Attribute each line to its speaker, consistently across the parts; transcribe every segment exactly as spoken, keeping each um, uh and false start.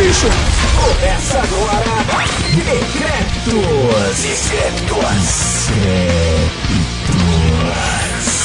Speaker 1: bicho! Começa agora! Decrépitos! Decrépitos! Decrépitos!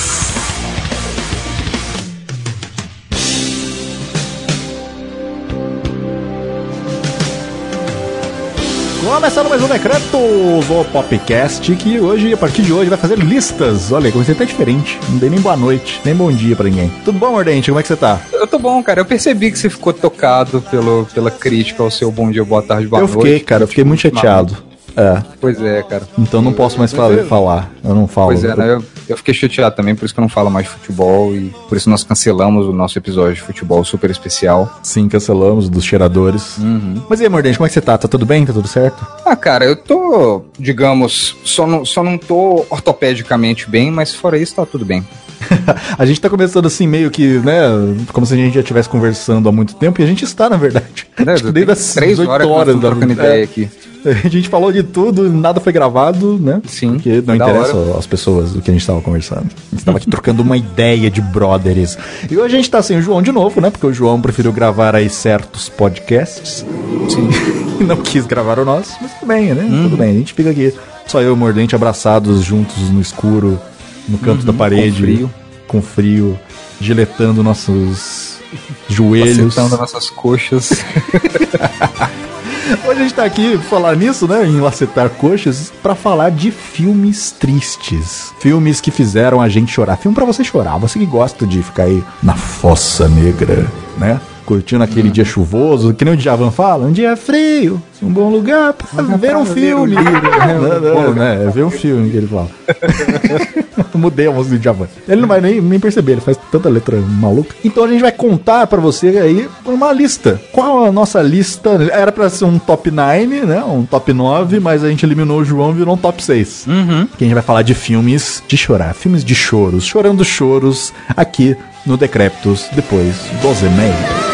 Speaker 2: Começando mais um Decrépitos, o Popcast, que hoje, a partir de hoje, vai fazer listas. Olha, comecei até diferente. Não dei nem boa noite, nem bom dia pra ninguém. Tudo bom, Mordente? Como é que você tá?
Speaker 3: Eu tô bom, cara. Eu percebi que você ficou tocado pelo, pela crítica ao seu bom dia, boa tarde, boa
Speaker 2: eu
Speaker 3: noite.
Speaker 2: Eu fiquei, cara. Eu fiquei muito chateado. É.
Speaker 3: Pois é, cara.
Speaker 2: Então não posso mais falar, falar. Eu não falo.
Speaker 3: Pois é, né? eu, eu fiquei chateado também, por isso que eu não falo mais de futebol e por isso nós cancelamos o nosso episódio de futebol super especial.
Speaker 2: Sim, cancelamos, dos cheiradores.
Speaker 3: Uhum.
Speaker 2: Mas e aí, Mordente, como é que você tá? Tá tudo bem? Tá tudo certo?
Speaker 3: Ah, cara, eu tô, digamos, só não, só não tô ortopedicamente bem, mas fora isso tá tudo bem.
Speaker 2: A gente tá começando assim, meio que, né, como se a gente já estivesse conversando há muito tempo, e a gente está, na verdade.
Speaker 3: É,
Speaker 2: Acho que desde as
Speaker 3: três horas, horas da trocando ideia é. aqui.
Speaker 2: A gente falou de tudo, nada foi gravado, né?
Speaker 3: Sim.
Speaker 2: Porque não interessa hora. às pessoas do que a gente tava conversando. A gente tava aqui trocando uma ideia de brothers. E hoje a gente tá sem o João de novo, né? Porque o João preferiu gravar aí certos podcasts.
Speaker 3: Sim.
Speaker 2: E não quis gravar o nosso, mas tudo bem, né?
Speaker 3: Hum.
Speaker 2: Tudo bem, a gente fica aqui. Só eu e o Mordente abraçados juntos no escuro, no canto uhum, da parede.
Speaker 3: Com frio.
Speaker 2: Com frio, giletando nossos joelhos.
Speaker 3: Lacetando nossas coxas.
Speaker 2: Hoje a gente tá aqui, pra falar nisso, né, em lacetar coxas, pra falar de filmes tristes. Filmes que fizeram a gente chorar. Filme pra você chorar, você que gosta de ficar aí na fossa negra, né? Curtindo aquele hum. dia chuvoso, que nem o Djavan fala, um dia frio, um bom lugar pra um ver um filme. Ver um livro, né? não, não, não, é ver um filme que ele fala. Mudei a música do Djavan. Ele não vai nem, nem perceber, ele faz tanta letra maluca. Então a gente vai contar pra você aí uma lista. Qual a nossa lista? Era pra ser um top nove, né? Um top nove, mas a gente eliminou o João e virou um top seis.
Speaker 3: Uhum.
Speaker 2: Que a gente vai falar de filmes de chorar, filmes de choros, chorando choros aqui no Decrépitos, depois dos e-mails.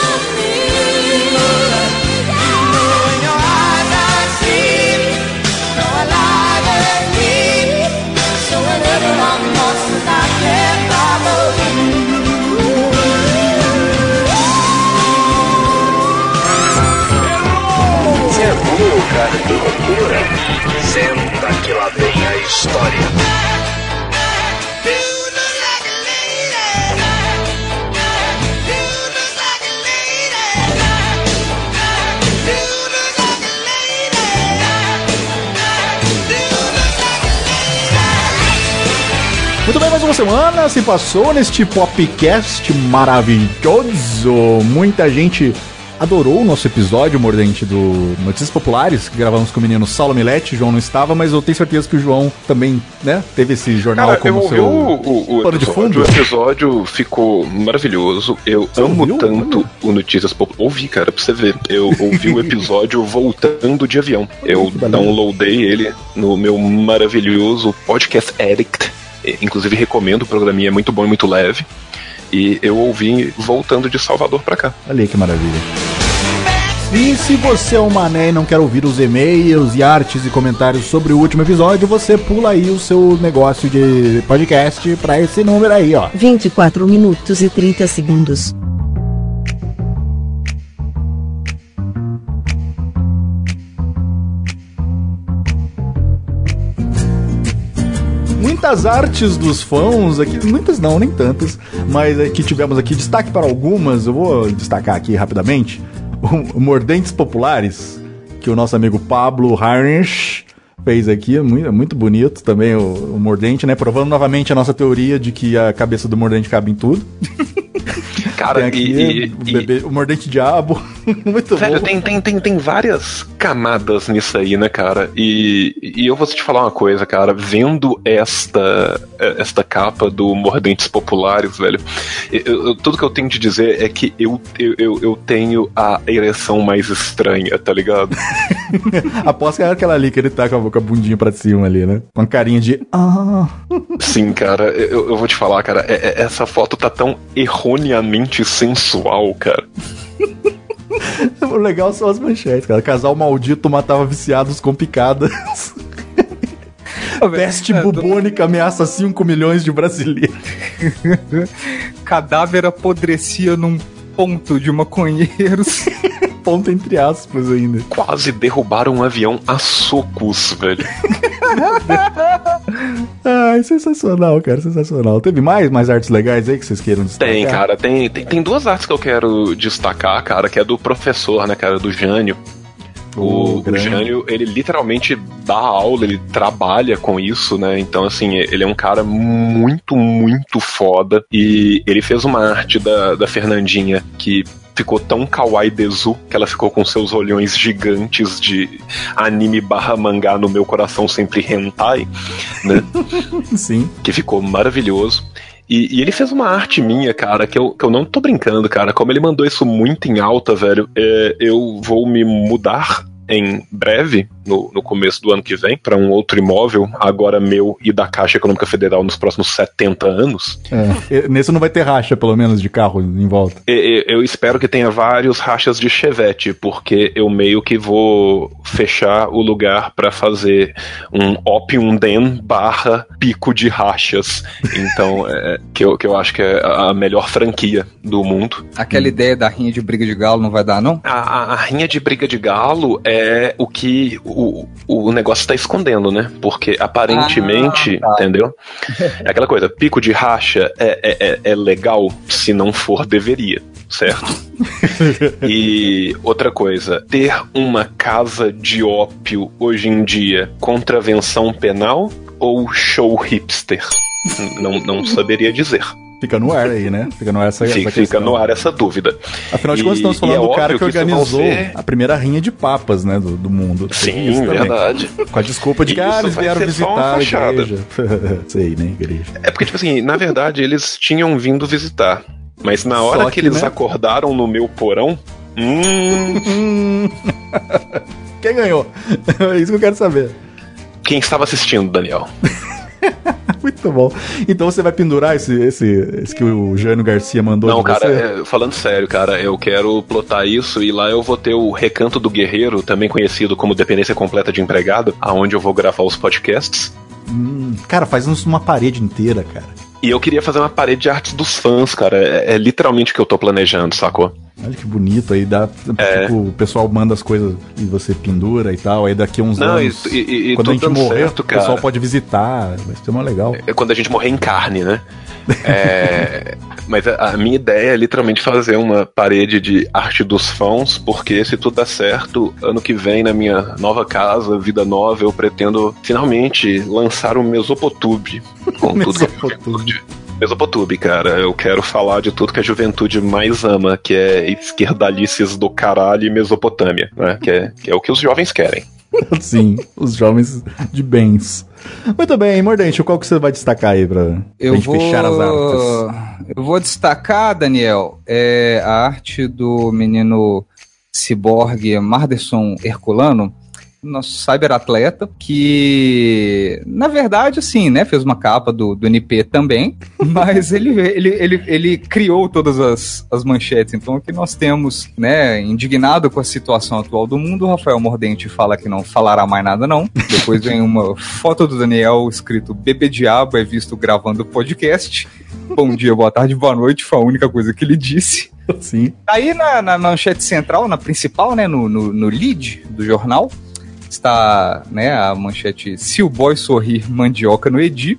Speaker 1: Cara, que loucura! Senta que lá vem a história.
Speaker 2: Muito bem, mais uma semana se passou neste Popcast maravilhoso. Muita gente adorou o nosso episódio, Mordente, do Notícias Populares, que gravamos com o menino Saulo Milete. O João não estava, mas eu tenho certeza que o João também, né, teve esse jornal.
Speaker 4: Cara,
Speaker 2: como
Speaker 4: eu
Speaker 2: seu
Speaker 4: o, o,
Speaker 2: pano de fundo.
Speaker 4: O episódio ficou maravilhoso. Eu você amo ouviu? tanto o Notícias Populares. Ouvi, cara, pra você ver. Eu ouvi o episódio voltando de avião. Eu downloadei ele no meu maravilhoso Podcast Addict. Inclusive recomendo, o programinha é muito bom e muito leve. E eu ouvi voltando de Salvador pra cá.
Speaker 2: Olha aí que maravilha. E se você é um mané e não quer ouvir os e-mails e artes e comentários sobre o último episódio, você pula aí o seu negócio de podcast pra esse número aí, ó.
Speaker 5: vinte e quatro minutos e trinta segundos.
Speaker 2: Muitas artes dos fãs aqui, muitas não, nem tantas, mas é que tivemos aqui destaque para algumas. Eu vou destacar aqui rapidamente o Mordentes Populares, que o nosso amigo Pablo Harnisch fez aqui, muito, muito bonito também o, o Mordente, né, provando novamente a nossa teoria de que a cabeça do Mordente cabe em tudo.
Speaker 4: Cara,
Speaker 2: tem aqui
Speaker 4: e,
Speaker 2: o, bebê,
Speaker 4: e...
Speaker 2: o Mordente Diabo. Muito
Speaker 4: velho,
Speaker 2: bom.
Speaker 4: Tem, tem, tem, tem várias camadas nisso aí, né, cara? E, e eu vou te falar uma coisa, cara. Vendo esta, esta capa do Mordentes Populares, velho, eu, eu, tudo que eu tenho de dizer é que eu, eu, eu, eu tenho a ereção mais estranha, tá ligado?
Speaker 2: Aposto que é aquela ali que ele tá com a, com a bundinha pra cima ali, né? Com a carinha de... Ah.
Speaker 4: Sim, cara, eu, eu vou te falar, cara, é, é, essa foto tá tão erroneamente sensual, cara.
Speaker 2: O legal são as manchetes, cara. Casal maldito matava viciados com picadas. Peste bubônica ameaça cinco milhões de brasileiros.
Speaker 3: Cadáver apodrecia num ponto de maconheiros.
Speaker 2: ponto entre aspas ainda.
Speaker 4: Quase derrubaram um avião a socos, velho.
Speaker 2: Ai, sensacional, cara, sensacional. Teve mais, mais artes legais aí que vocês queiram destacar?
Speaker 4: Tem, cara, tem, tem, tem duas artes que eu quero destacar, cara, que é do professor, né, cara, do Jânio. O, o Jânio, ele literalmente dá aula, ele trabalha com isso, né? Então, assim, ele é um cara muito, muito foda. E ele fez uma arte da, da Fernandinha que ficou tão kawaii desu que ela ficou com seus olhões gigantes de anime barra mangá no meu coração sempre hentai, né?
Speaker 2: Sim.
Speaker 4: Que ficou maravilhoso. E, e ele fez uma arte minha, cara, que eu, que eu não tô brincando, cara. Como ele mandou isso muito em alta, velho, é, eu vou me mudar em breve, no, no começo do ano que vem, para um outro imóvel, agora meu e da Caixa Econômica Federal nos próximos setenta anos.
Speaker 2: É, nesse não vai ter racha, pelo menos, de carro em volta.
Speaker 4: E, eu espero que tenha vários rachas de Chevette, porque eu meio que vou fechar o lugar para fazer um Opium Den barra pico de rachas. Então, é, que, eu, que eu acho que é a melhor franquia do mundo.
Speaker 3: Aquela hum. ideia da rinha de briga de galo não vai dar, não?
Speaker 4: A, a, a rinha de briga de galo é o que o, o negócio está escondendo, né? Porque aparentemente, ah, tá. entendeu? É aquela coisa, pico de racha é, é, é legal, se não for, deveria, certo? E outra coisa, ter uma casa de ópio hoje em dia, contravenção penal ou show hipster? Não, não saberia dizer.
Speaker 2: Fica no ar aí, né? Fica no ar essa,
Speaker 4: fica,
Speaker 2: essa
Speaker 4: fica no ar essa dúvida.
Speaker 2: Afinal de contas, estamos falando é do cara que, que organizou ser... a primeira rinha de papas, né? Do, do mundo.
Speaker 4: Sim, verdade.
Speaker 2: Com a desculpa de que ah, eles vieram visitar a igreja. Sei, né, igreja.
Speaker 4: É porque, tipo assim, na verdade, eles tinham vindo visitar. Mas na hora que, que eles né? acordaram no meu porão... Hum...
Speaker 2: Quem ganhou? É isso que eu quero saber.
Speaker 4: Quem estava assistindo, Daniel?
Speaker 2: Muito bom. Então você vai pendurar esse, esse, esse que o Jânio Garcia mandou?
Speaker 4: Não,
Speaker 2: de
Speaker 4: cara,
Speaker 2: você?
Speaker 4: É, falando sério, cara, eu quero plotar isso e lá eu vou ter o Recanto do Guerreiro, também conhecido como Dependência Completa de Empregado, aonde eu vou gravar os podcasts.
Speaker 2: Hum, cara, faz uma parede inteira, cara.
Speaker 4: E eu queria fazer uma parede de artes dos fãs, cara. É, é literalmente o que eu tô planejando, sacou?
Speaker 2: Olha que bonito, aí dá. É. Tipo, o pessoal manda as coisas e você pendura e tal. Aí daqui a uns Não, anos. E, e, e quando a gente morrer, certo, o pessoal pode visitar. Vai ser uma legal.
Speaker 4: É quando a gente morrer em carne, né? É, mas a, a minha ideia é literalmente fazer uma parede de arte dos fãs, porque se tudo der certo, ano que vem, na minha nova casa, vida nova, eu pretendo finalmente lançar o Mesopotube. Com tudo que Mesopotube, cara. Eu quero falar de tudo que a juventude mais ama, que é esquerdalices do caralho e Mesopotâmia, né? Que é, que é o que os jovens querem.
Speaker 2: Sim, os jovens de bens. Muito bem, Mordente, qual que você vai destacar aí pra, pra
Speaker 3: eu
Speaker 2: gente
Speaker 3: vou...
Speaker 2: fechar as artes?
Speaker 3: Eu vou destacar, Daniel, é a arte do menino ciborgue Marderson Herculano, nosso cyberatleta, que, na verdade, assim, né, fez uma capa do, do N P também, mas ele, ele, ele, ele criou todas as, as manchetes. Então, aqui nós temos, né, indignado com a situação atual do mundo, o Rafael Mordente fala que não falará mais nada, não. Depois vem uma foto do Daniel escrito Bebê Diabo é visto gravando o podcast. Bom dia, boa tarde, boa noite, foi a única coisa que ele disse.
Speaker 2: Sim.
Speaker 3: Aí na, na manchete central, na principal, né, no, no, no lead do jornal, está, né, a manchete Se o boy sorrir, mandioca no Edi.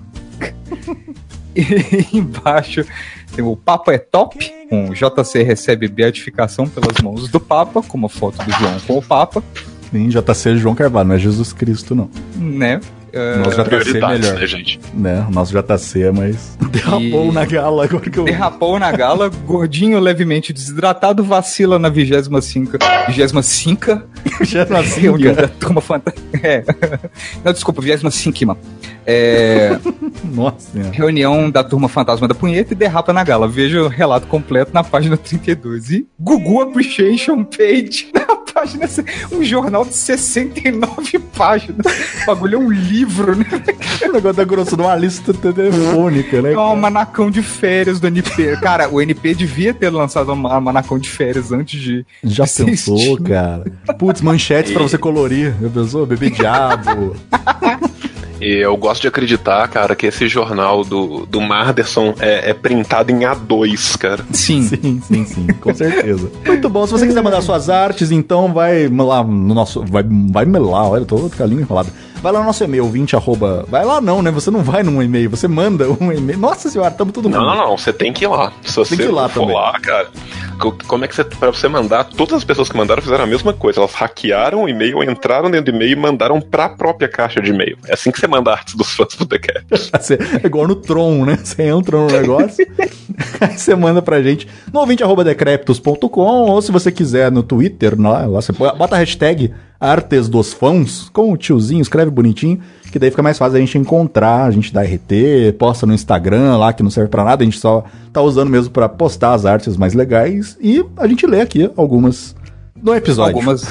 Speaker 3: E embaixo tem o Papa é top, com J C recebe beatificação pelas mãos do Papa, com uma foto do João com o Papa.
Speaker 2: Sim, J C João Carvalho, não é Jesus Cristo, não.
Speaker 3: Né?
Speaker 2: Uh, nosso J C é melhor,
Speaker 4: né, gente?
Speaker 2: Né, o nosso J C é mais... Derrapou e... na gala agora que eu...
Speaker 3: Derrapou na gala, gordinho, levemente desidratado, vacila na vigésima cinca... Vigésima cinca?
Speaker 2: Vigésima cinca?
Speaker 3: Reunião da turma fantástica. É. Não, desculpa, vigésima cinquima. É...
Speaker 2: Nossa senhora.
Speaker 3: Reunião da turma fantasma da punheta e derrapa na gala. Veja o relato completo na página trinta e dois. E Gugu Appreciation Page na página... Um jornal de sessenta e nove páginas. O bagulho é um livro, né?
Speaker 2: O negócio tá grosso numa lista telefônica, né?
Speaker 3: É um manacão de férias do N P. Cara, o N P devia ter lançado um manacão de férias antes de...
Speaker 2: Já de pensou, assistir. Cara? Putz, manchetes e... pra você colorir. Já pensou? Bebê diabo.
Speaker 4: E eu gosto de acreditar, cara, que esse jornal do, do Marderson é, é printado em A dois, cara.
Speaker 3: Sim.
Speaker 2: Sim, sim, sim, com certeza. Muito bom, se você quiser mandar suas artes, então vai lá no nosso... Vai, vai lá, olha, eu tô com a língua enrolada. Vai lá no nosso e-mail, vinte, arroba... Vai lá não, né? Você não vai num e-mail, você manda um e-mail. Nossa senhora, tamo tudo
Speaker 4: Não,
Speaker 2: mundo.
Speaker 4: não, não, você tem que ir lá. Se você
Speaker 2: Tem que ir lá
Speaker 4: for
Speaker 2: também.
Speaker 4: lá, cara, co- como é que você... Pra você mandar, todas as pessoas que mandaram fizeram a mesma coisa. Elas hackearam o e-mail, entraram dentro do e-mail e mandaram pra própria caixa de e-mail. É assim que você manda artes dos fãs do The Caps.
Speaker 2: É igual no Tron, né? Você entra no negócio, aí você manda pra gente no ouvinte arroba decreptus ponto com, ou se você quiser no Twitter, lá, lá você bota a hashtag Artes dos Fãs, com o tiozinho, escreve bonitinho, que daí fica mais fácil a gente encontrar, a gente dá R T, posta no Instagram lá, que não serve pra nada, a gente só tá usando mesmo pra postar as artes mais legais, e a gente lê aqui algumas no episódio.
Speaker 3: Algumas...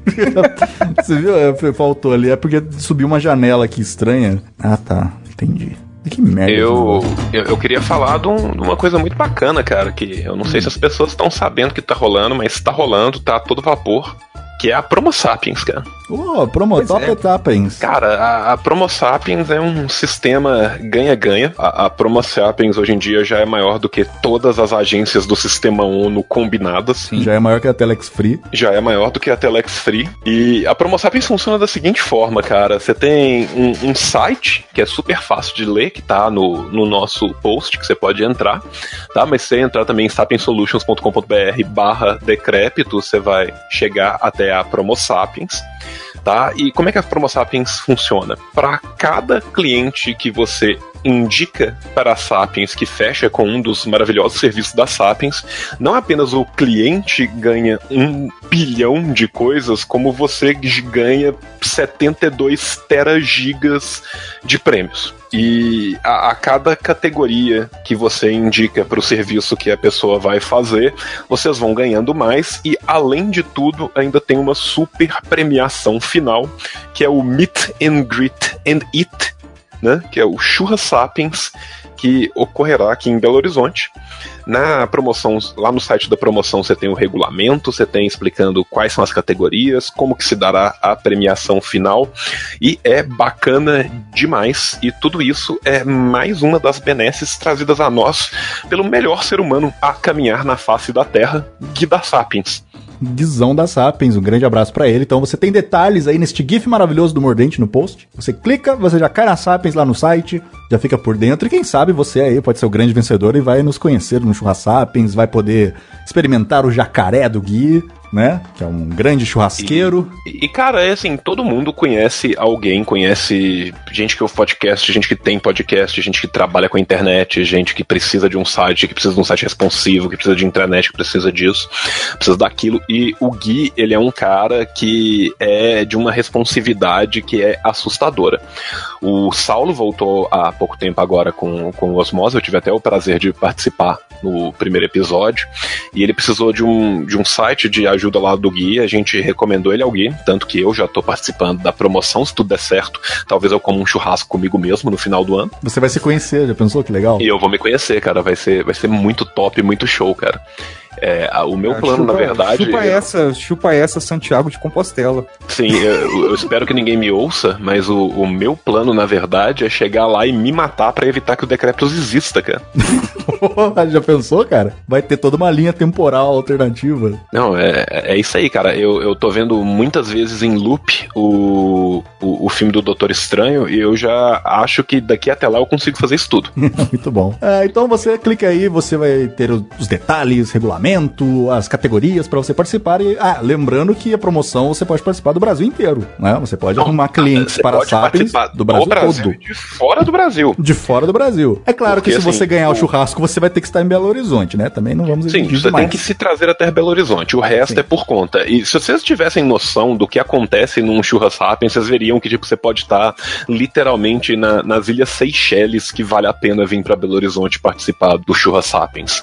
Speaker 2: Você viu? É, faltou ali, é porque subiu uma janela aqui estranha. Ah, tá, entendi. Que merda.
Speaker 4: Eu, eu, eu queria falar de, um, de uma coisa muito bacana, cara, que eu não sei se as pessoas estão sabendo que tá rolando, mas tá rolando, tá a todo vapor, que é a Promo Sapiens, cara.
Speaker 2: Ô, Promo Top
Speaker 3: é.
Speaker 2: Sapiens.
Speaker 4: Cara, a, a Promo Sapiens é um sistema ganha-ganha. A, a Promo Sapiens hoje em dia já é maior do que todas as agências do sistema ONU combinadas.
Speaker 3: Sim.
Speaker 2: Já é maior que a Telex Free.
Speaker 4: Já é maior do que a Telex Free. E a Promo Sapiens funciona da seguinte forma, cara. Você tem um, um site que é super fácil de ler, que tá no, no nosso post, que você pode entrar, tá? Mas se você entrar também em sapiensolutions ponto com ponto b r barra decrépito, você vai chegar até a Promo Sapiens. Tá? E como é que a Promo Sapiens funciona? Para cada cliente que você indica para a Sapiens que fecha com um dos maravilhosos serviços da Sapiens, não apenas o cliente ganha um bilhão de coisas, como você ganha setenta e dois teragigas de prêmios. E a, a cada categoria que você indica para o serviço que a pessoa vai fazer, vocês vão ganhando mais, e além de tudo ainda tem uma super premiação final, que é o Meet and Greet and Eat, né? Que é o Churras Sapiens, que ocorrerá aqui em Belo Horizonte. Na promoção, lá no site da promoção, você tem o regulamento, você tem explicando quais são as categorias, como que se dará a premiação final, e é bacana demais, e tudo isso é mais uma das benesses trazidas a nós pelo melhor ser humano a caminhar na face da Terra, Guida Sapiens.
Speaker 2: Guizão da Sapiens, um grande abraço pra ele. Então você tem detalhes aí neste GIF maravilhoso do Mordente no post. Você clica, você já cai na Sapiens lá no site, já fica por dentro, e quem sabe você aí pode ser o grande vencedor e vai nos conhecer no Churras Sapiens, vai poder experimentar o jacaré do Gui, né? Que é um grande churrasqueiro.
Speaker 4: E, e, cara, é assim, todo mundo conhece alguém, conhece gente que ouve podcast, gente que tem podcast, gente que trabalha com a internet, gente que precisa de um site, que precisa de um site responsivo, que precisa de intranet, que precisa disso, precisa daquilo. E o Gui, ele é um cara que é de uma responsividade que é assustadora. O Saulo voltou há pouco tempo agora com, com o Osmose, eu tive até o prazer de participar no primeiro episódio, e ele precisou de um, de um site de ajuda lá do Gui, a gente recomendou ele ao Gui, tanto que eu já tô participando da promoção, se tudo der certo, talvez eu coma um churrasco comigo mesmo no final do ano.
Speaker 2: Você vai se conhecer, já pensou que legal?
Speaker 4: E eu vou me conhecer, cara, vai ser, vai ser muito top, muito show, cara. É, o meu
Speaker 3: Ah,
Speaker 4: plano,
Speaker 3: chupa,
Speaker 4: na verdade...
Speaker 3: Chupa
Speaker 4: eu...
Speaker 3: essa, chupa essa Santiago de Compostela.
Speaker 4: Sim, eu, eu espero que ninguém me ouça, mas o, o meu plano, na verdade, é chegar lá e me matar pra evitar que o Decréptus exista, cara.
Speaker 2: Já pensou, cara? Vai ter toda uma linha temporal alternativa.
Speaker 4: Não, é, é isso aí, cara. Eu, eu tô vendo muitas vezes em loop o, o, o filme do Doutor Estranho, e eu já acho que daqui até lá eu consigo fazer isso tudo.
Speaker 2: Muito bom. É, então você clica aí, você vai ter os detalhes, regulamento, as categorias pra você participar. E, ah, lembrando que a promoção você pode participar do Brasil inteiro, né? Você pode arrumar clientes
Speaker 4: Você
Speaker 2: para
Speaker 4: pode
Speaker 2: Sapiens
Speaker 4: participar
Speaker 2: do Brasil,
Speaker 4: do Brasil
Speaker 2: todo.
Speaker 4: e de fora do Brasil.
Speaker 2: De fora do Brasil. É claro
Speaker 4: Porque,
Speaker 2: que se
Speaker 4: assim,
Speaker 2: você ganhar o
Speaker 4: o-
Speaker 2: churrasco, você vai ter que estar em Belo Horizonte, né? Também não vamos
Speaker 4: Sim,
Speaker 2: exigir
Speaker 4: você
Speaker 2: demais.
Speaker 4: tem que se trazer até Belo Horizonte. O resto
Speaker 2: Sim.
Speaker 4: é por conta. E se vocês tivessem noção do que acontece num Churras Sapiens, vocês veriam que tipo, você pode estar literalmente na- nas Ilhas Seychelles, que vale a pena vir para Belo Horizonte participar do Churras Sapiens.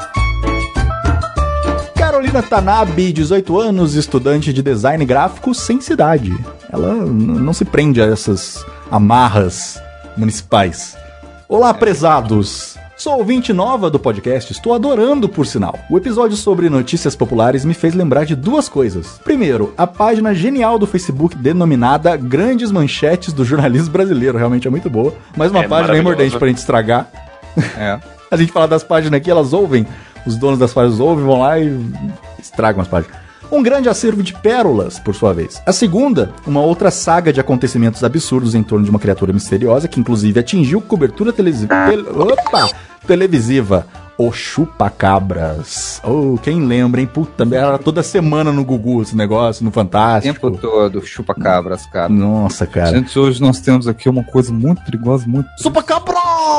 Speaker 2: Carolina Tanabe, dezoito anos, estudante de design gráfico sem cidade. Ela n- não se prende a essas amarras municipais. Olá, prezados. Sou ouvinte nova do podcast, estou adorando, por sinal. O episódio sobre notícias populares me fez lembrar de duas coisas. Primeiro, a página genial do Facebook denominada Grandes Manchetes do Jornalismo Brasileiro. Realmente é muito boa. Mais uma é página aí mordente pra gente estragar. É. A gente fala das páginas aqui, elas ouvem, os donos das páginas ouvem, vão lá e estragam as páginas. Um grande acervo de pérolas, por sua vez. A segunda, uma outra saga de acontecimentos absurdos em torno de uma criatura misteriosa que inclusive atingiu cobertura televisiva. Tele, opa, televisiva. O Chupacabras. Oh, quem lembra, hein? Puta, era toda semana no Gugu esse negócio, no Fantástico.
Speaker 3: O tempo todo, Chupacabras, cara.
Speaker 2: Nossa, cara.
Speaker 3: Gente, hoje nós temos aqui uma coisa muito perigosa, muito...
Speaker 2: Chupacabra!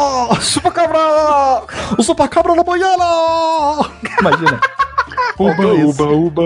Speaker 2: Chupacabra! O Chupacabra na boiana! Imagina.
Speaker 4: Uba, uba, uba.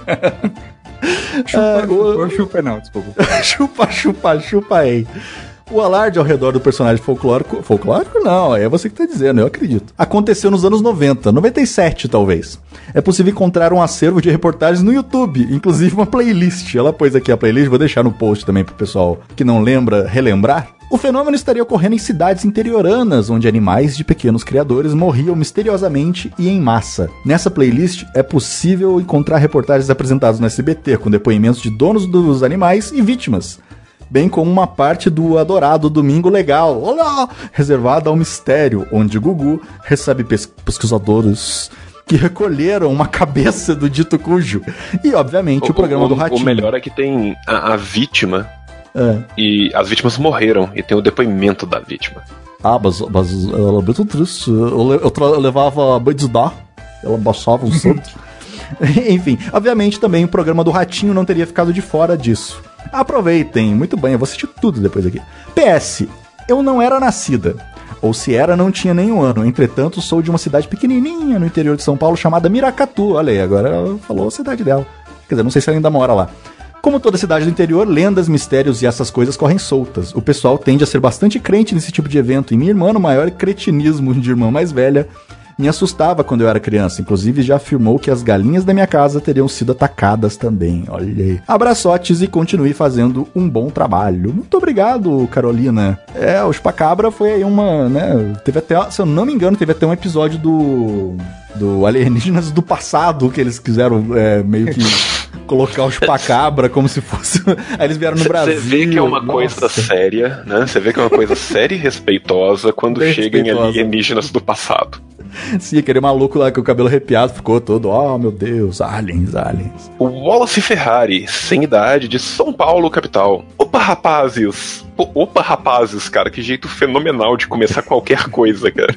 Speaker 3: Chupa,
Speaker 2: é,
Speaker 3: chupa, o... chupa não, desculpa.
Speaker 2: chupa, chupa, chupa, ei. O alarde ao redor do personagem folclórico... Folclórico não, é você que tá dizendo, eu acredito. Aconteceu nos anos noventa, noventa e sete talvez. É possível encontrar um acervo de reportagens no YouTube, inclusive uma playlist. Ela pôs aqui a playlist, vou deixar no post também pro pessoal que não lembra relembrar. O fenômeno estaria ocorrendo em cidades interioranas, onde animais de pequenos criadores morriam misteriosamente e em massa. Nessa playlist é possível encontrar reportagens apresentadas no S B T, com depoimentos de donos dos animais e vítimas, bem como uma parte do adorado Domingo Legal, olá, reservada ao mistério, onde Gugu recebe pes- pesquisadores que recolheram uma cabeça do dito cujo. E, obviamente, o, o programa
Speaker 4: o,
Speaker 2: do Ratinho.
Speaker 4: O melhor é que tem a, a vítima,
Speaker 2: é.
Speaker 4: E as vítimas morreram, e tem o depoimento da vítima.
Speaker 2: Ah, mas, mas ela é muito triste. Eu, eu, tra- eu levava a bandidá, ela baixava um santo. Enfim, obviamente também o programa do Ratinho não teria ficado de fora disso. Aproveitem, muito bem, eu vou assistir tudo depois aqui. P S, eu não era nascida, ou se era, não tinha nenhum ano. Entretanto, sou de uma cidade pequenininha no interior de São Paulo chamada Miracatu. Olha aí, agora ela falou a cidade dela. Quer dizer, não sei se ela ainda mora lá. Como toda cidade do interior, lendas, mistérios e essas coisas correm soltas. O pessoal tende a ser bastante crente nesse tipo de evento, e minha irmã, no maior cretinismo de irmã mais velha, me assustava quando eu era criança. Inclusive já afirmou que as galinhas da minha casa teriam sido atacadas também. Olha aí. Abraçotes e continue fazendo um bom trabalho. Muito obrigado, Carolina. É, o Chupacabra foi aí uma, né, teve até, se eu não me engano, teve até um episódio do do Alienígenas do passado, que eles quiseram é, meio que colocar o Chupacabra como se fosse... Aí eles vieram no Brasil.
Speaker 4: Você vê que é uma Nossa. coisa séria, né? Você vê que é uma coisa séria e respeitosa quando Bem chega respeitosa. em alienígenas do passado.
Speaker 2: Sim, aquele maluco lá com o cabelo arrepiado ficou todo, oh meu Deus, aliens, aliens.
Speaker 4: O Wallace Ferrari, sem idade, de São Paulo, capital. Opa, rapazes! Opa, rapazes, cara, que jeito fenomenal de começar qualquer coisa, cara.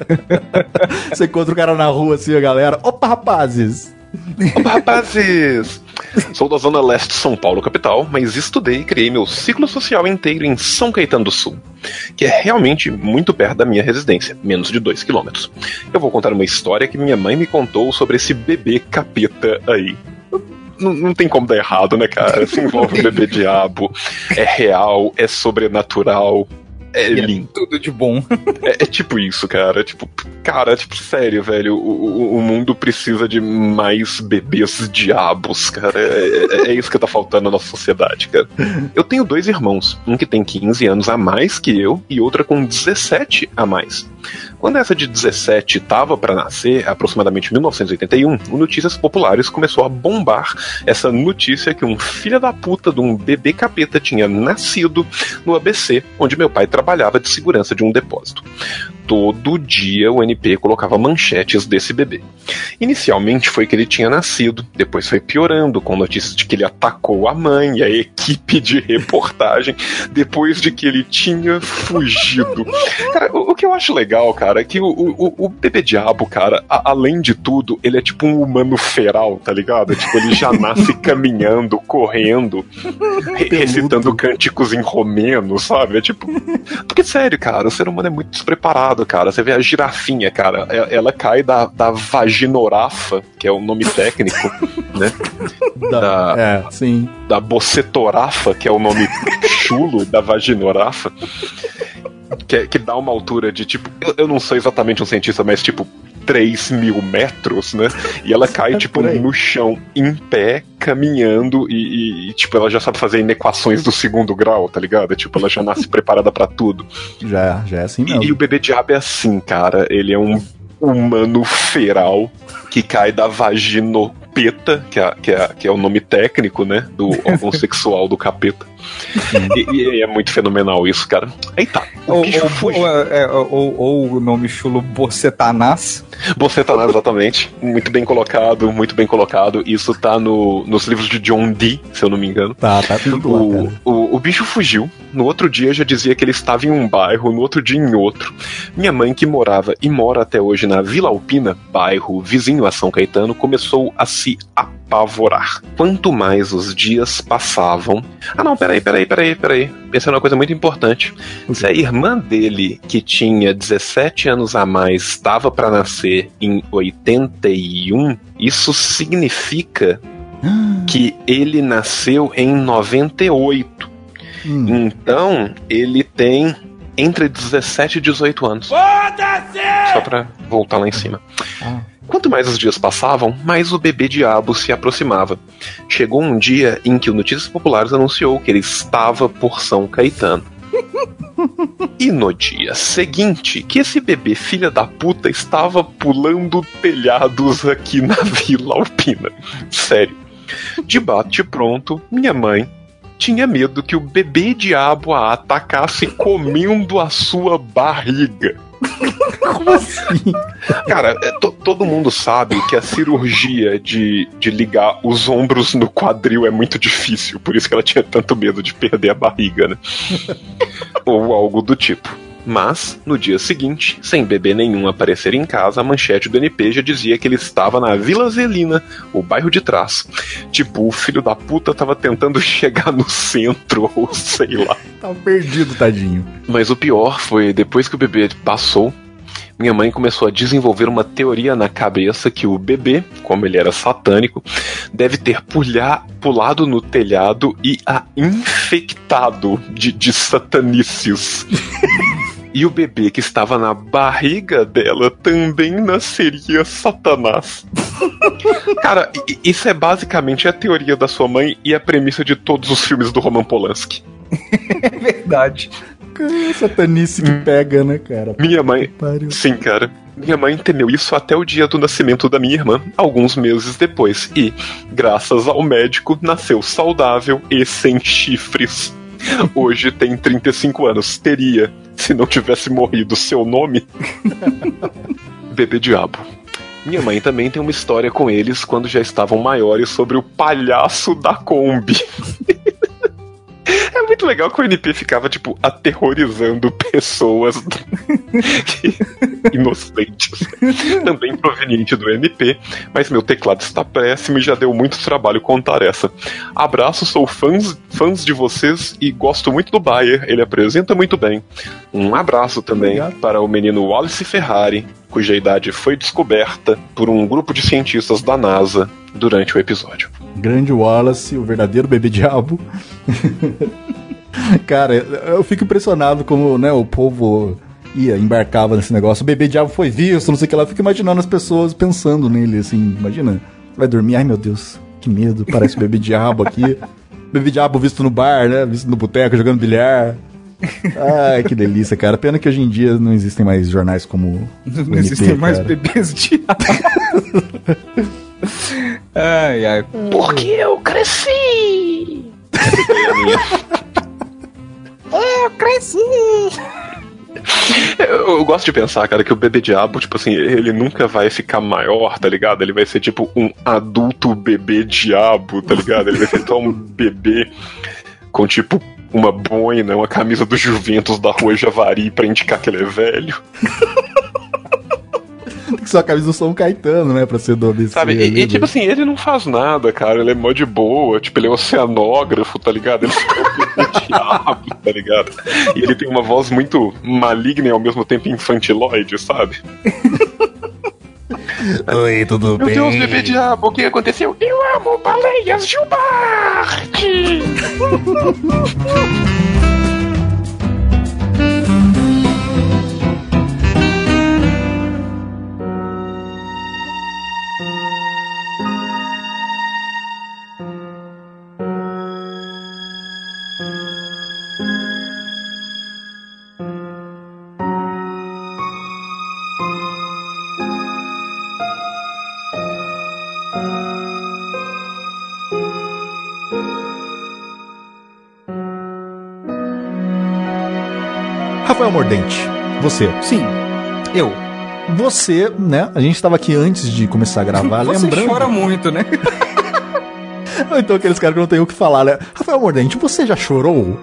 Speaker 2: Você encontra o cara na rua assim, a galera, opa, rapazes!
Speaker 4: Opa, rapazes! Sou da zona leste de São Paulo, capital, mas estudei e criei meu ciclo social inteiro em São Caetano do Sul, que é realmente muito perto da minha residência, menos de dois quilômetros. Eu vou contar uma história que minha mãe me contou sobre esse bebê capeta aí. Não, não tem como dar errado, né, cara? Se envolve bebê diabo, é real, é sobrenatural. É lindo.
Speaker 3: É tudo de bom.
Speaker 4: É, é tipo isso, cara. Tipo, cara, tipo, sério, velho. O, o, o mundo precisa de mais bebês diabos, cara. É, é, é isso que tá faltando na nossa sociedade, cara. Eu tenho dois irmãos. Um que tem quinze anos a mais que eu e outra com dezessete a mais. Quando essa de dezessete tava pra nascer, aproximadamente em mil novecentos e oitenta e um, o Notícias Populares começou a bombar essa notícia que um filho da puta de um bebê capeta tinha nascido no A B C, onde meu pai trabalhava de segurança de um depósito. Todo dia o N P colocava manchetes desse bebê. Inicialmente foi que ele tinha nascido, depois foi piorando com notícias de que ele atacou a mãe e a equipe de reportagem, depois de que ele tinha fugido. Cara, o, o que eu acho legal, cara, é que o, o, o bebê diabo, cara, a, além de tudo, ele é tipo um humano feral, tá ligado? Tipo, ele já nasce caminhando, correndo, re- recitando cânticos em romeno, sabe? É tipo... Porque, sério, cara, o ser humano é muito despreparado, cara. Você vê a girafinha, cara, ela cai da, da vaginorafa, que é o nome técnico, né?
Speaker 2: Da,
Speaker 4: da,
Speaker 2: é, sim.
Speaker 4: Da bocetorafa, que é o nome chulo da vaginorafa. Que, que dá uma altura de, tipo... Eu, eu não sou exatamente um cientista, mas, tipo, três mil metros, né? E ela cai, tipo, no chão, em pé, caminhando, e, e, e, tipo, ela já sabe fazer inequações do segundo grau, tá ligado? Tipo, ela já nasce preparada pra tudo.
Speaker 2: Já, já é assim mesmo.
Speaker 4: E, e o bebê diabo é assim, cara. Ele é um humano feral que cai da vaginopeta, que é, que é, que é o nome técnico, né? Do órgão sexual do capeta. E, e é muito fenomenal isso, cara. Aí tá. O
Speaker 3: ou,
Speaker 4: bicho
Speaker 3: ou,
Speaker 4: fugiu.
Speaker 3: ou, é, ou, ou o nome chulo Bocetanás.
Speaker 4: Bocetanás, exatamente. Muito bem colocado, muito bem colocado. Isso tá no, nos livros de John Dee, se eu não me engano.
Speaker 2: Tá, tá tudo lá,
Speaker 4: o,
Speaker 2: cara.
Speaker 4: o, o bicho fugiu. No outro dia já dizia que ele estava em um bairro, no outro dia em outro. Minha mãe, que morava e mora até hoje na Vila Alpina, bairro vizinho a São Caetano, começou a se apavorar. Quanto mais os dias passavam... Ah não, peraí, peraí, peraí, peraí. Pensando numa coisa muito importante. Se a irmã dele, que tinha dezessete anos a mais, estava para nascer em oitenta e um, isso significa que ele nasceu em noventa e oito. Hum. Então, ele tem entre dezessete e dezoito anos. Foda-se! Só pra voltar lá em cima. Ah. Quanto mais os dias passavam, mais o bebê diabo se aproximava. Chegou um dia em que o Notícias Populares anunciou que ele estava por São Caetano. E no dia seguinte, que esse bebê filha da puta estava pulando telhados aqui na Vila Alpina. Sério. De bate pronto, minha mãe tinha medo que o bebê diabo a atacasse comendo a sua barriga.
Speaker 2: Como assim?
Speaker 4: Cara, to, todo mundo sabe que a cirurgia de, de ligar os ombros no quadril é muito difícil, por isso que ela tinha tanto medo de perder a barriga, né? Ou algo do tipo. Mas, no dia seguinte, sem bebê nenhum aparecer em casa, a manchete do N P já dizia que ele estava na Vila Zelina, o bairro de trás. Tipo, o filho da puta tava tentando chegar no centro, ou sei lá.
Speaker 2: Tava perdido, tadinho.
Speaker 4: Mas o pior foi, depois que o bebê passou, minha mãe começou a desenvolver uma teoria na cabeça que o bebê, como ele era satânico, deve ter pulhar, pulado no telhado e a infectado de, de satanícios. E o bebê que estava na barriga dela também nasceria Satanás. Cara, isso é basicamente a teoria da sua mãe e a premissa de todos os filmes do Roman Polanski.
Speaker 3: É verdade.
Speaker 2: Satanice que pega, né, cara?
Speaker 4: Minha mãe... Sim, cara. Minha mãe temeu isso até o dia do nascimento da minha irmã, alguns meses depois. E, graças ao médico, nasceu saudável e sem chifres. Hoje tem trinta e cinco anos. Teria, se não tivesse morrido seu nome. Bebê diabo. Minha mãe também tem uma história com eles quando já estavam maiores sobre o palhaço da Kombi. É muito legal que o N P ficava, tipo, aterrorizando pessoas inocentes. Também proveniente do N P, mas meu teclado está péssimo e já deu muito trabalho contar essa. Abraço, sou fãs, fãs de vocês e gosto muito do Bayer, ele apresenta muito bem. Um abraço também Obrigado. Para o menino Wallace Ferrari, cuja idade foi descoberta por um grupo de cientistas da NASA durante o episódio.
Speaker 2: Grande Wallace, o verdadeiro bebê diabo. Cara, eu fico impressionado como, né, o povo ia, embarcava nesse negócio. O bebê diabo foi visto, não sei o que lá. Eu fico imaginando as pessoas pensando nele, assim. Imagina, vai dormir, ai meu Deus, que medo, parece o bebê diabo aqui. Bebê diabo visto no bar, né, visto no boteco, jogando bilhar. Ai, que delícia, cara. Pena que hoje em dia não existem mais jornais como
Speaker 3: Não, não existem N P, mais cara. Bebês diabo. Ai, ai.
Speaker 1: Porque eu cresci! Eu cresci!
Speaker 4: Eu, eu gosto de pensar, cara, que o bebê diabo, tipo assim, ele nunca vai ficar maior, tá ligado? Ele vai ser tipo um adulto bebê diabo, tá ligado? Ele vai ser só um bebê com tipo uma boina, uma camisa do Juventus da Rua Javari pra indicar que ele é velho.
Speaker 2: Tem que ser a camisa do São Caetano, né, pra ser do A B C.
Speaker 4: Sabe, e, e tipo assim, ele não faz nada, cara, ele é mó de boa, tipo, ele é oceanógrafo, tá ligado? Ele é diabo, tá ligado? E ele tem uma voz muito maligna e ao mesmo tempo infantiloide, sabe?
Speaker 2: Oi, tudo
Speaker 4: Meu
Speaker 2: bem?
Speaker 4: Meu Deus, bebê diabo, o que aconteceu? Eu amo baleias Gilbarte!
Speaker 2: Rafael Mordente, você.
Speaker 3: Sim, eu.
Speaker 2: Você, né? A gente estava aqui antes de começar a gravar,
Speaker 3: você
Speaker 2: lembrando...
Speaker 3: chora muito, né?
Speaker 2: Ou então aqueles caras que não tem o que falar, né? Rafael Mordente, você já chorou?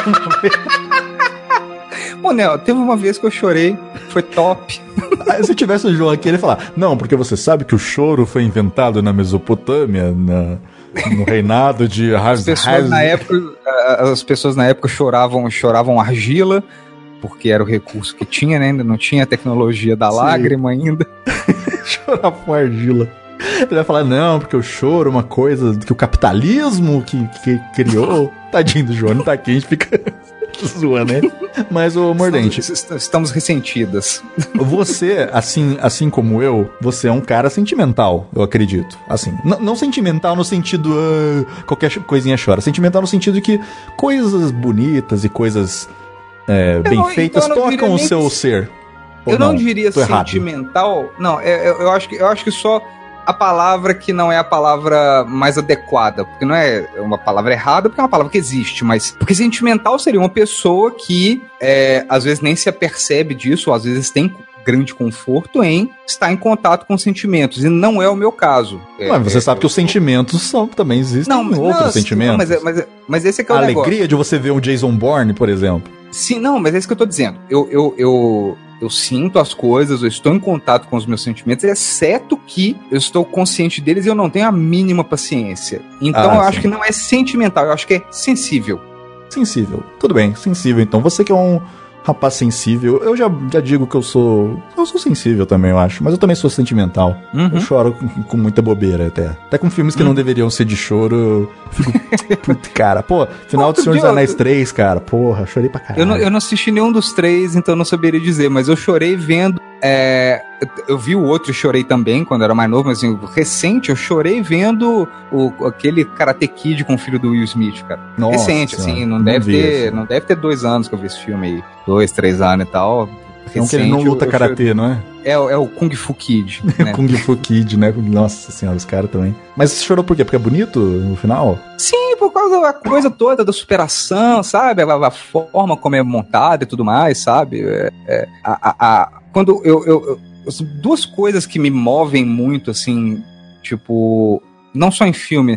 Speaker 3: Monel, teve uma vez que eu chorei, foi top.
Speaker 2: Aí, se tivesse o João aqui, ele ia falar, não, porque você sabe que o choro foi inventado na Mesopotâmia, na, no reinado de Haz,
Speaker 3: as pessoas
Speaker 2: Haz...
Speaker 3: na época As pessoas na época choravam, choravam argila, porque era o recurso que tinha, né? Ainda não tinha a tecnologia da Sim. lágrima ainda.
Speaker 2: Chorar com argila. Ele vai falar, não, porque o choro é uma coisa que o capitalismo que, que criou. Tadinho do João, não tá aqui, a gente fica zoando, né? Mas, ô Mordente...
Speaker 3: Estamos, estamos ressentidas.
Speaker 2: Você, assim, assim como eu, você é um cara sentimental, eu acredito. Assim, n- não sentimental no sentido... Uh, qualquer coisinha chora. Sentimental no sentido de que coisas bonitas e coisas é, bem não, feitas então tocam o seu que... ser.
Speaker 3: Eu não, não diria sentimental... Errado. Não, eu, eu, acho que, eu acho que só... a palavra que não é a palavra mais adequada, porque não é uma palavra errada, porque é uma palavra que existe, mas porque sentimental seria uma pessoa que é, às vezes nem se apercebe disso, ou às vezes tem grande conforto em estar em contato com sentimentos, e não é o meu caso. É,
Speaker 2: mas você
Speaker 3: é,
Speaker 2: sabe que os sentimentos são, também existem não, outros não, sentimentos. Não,
Speaker 3: mas, mas, mas esse é que é o
Speaker 2: a
Speaker 3: negócio.
Speaker 2: Alegria de você ver um Jason Bourne, por exemplo.
Speaker 3: Sim, não, mas é isso que eu tô dizendo. Eu, eu, eu, eu sinto as coisas, eu estou em contato com os meus sentimentos, exceto que eu estou consciente deles e eu não tenho a mínima paciência. Então ah, eu sim. acho que não é sentimental, eu acho que é sensível.
Speaker 2: Sensível. Tudo bem, sensível. Então você que é um rapaz sensível, eu já, já digo que eu sou... Eu sou sensível também, eu acho. Mas eu também sou sentimental. Uhum. Eu choro com, com muita bobeira até. Até com filmes que uhum. não deveriam ser de choro, eu fico... Puta, cara. Pô, final do Senhor dos Anéis três, cara. Porra, chorei pra caralho.
Speaker 3: Eu não, eu não assisti nenhum dos três, então eu não saberia dizer. Mas eu chorei vendo... É, eu vi o outro e chorei também, quando eu era mais novo. Mas assim, recente, eu chorei vendo o, aquele Karate Kid com o filho do Will Smith, cara. Nossa, recente, assim. Não, não deve ter, não deve ter dois anos que eu vi esse filme aí. Dois, três anos e tal.
Speaker 2: Recente, não que ele não luta karatê, não é?
Speaker 3: É, é o Kung Fu Kid. Né?
Speaker 2: Kung Fu Kid, né? Nossa senhora, os caras também. Mas você chorou por quê? Porque é bonito no final?
Speaker 3: Sim, por causa da coisa toda da superação, sabe? A, a forma como é montada e tudo mais, sabe? É, é, a, a, a, quando eu, eu, eu... Duas coisas que me movem muito, assim, tipo... Não só em filme...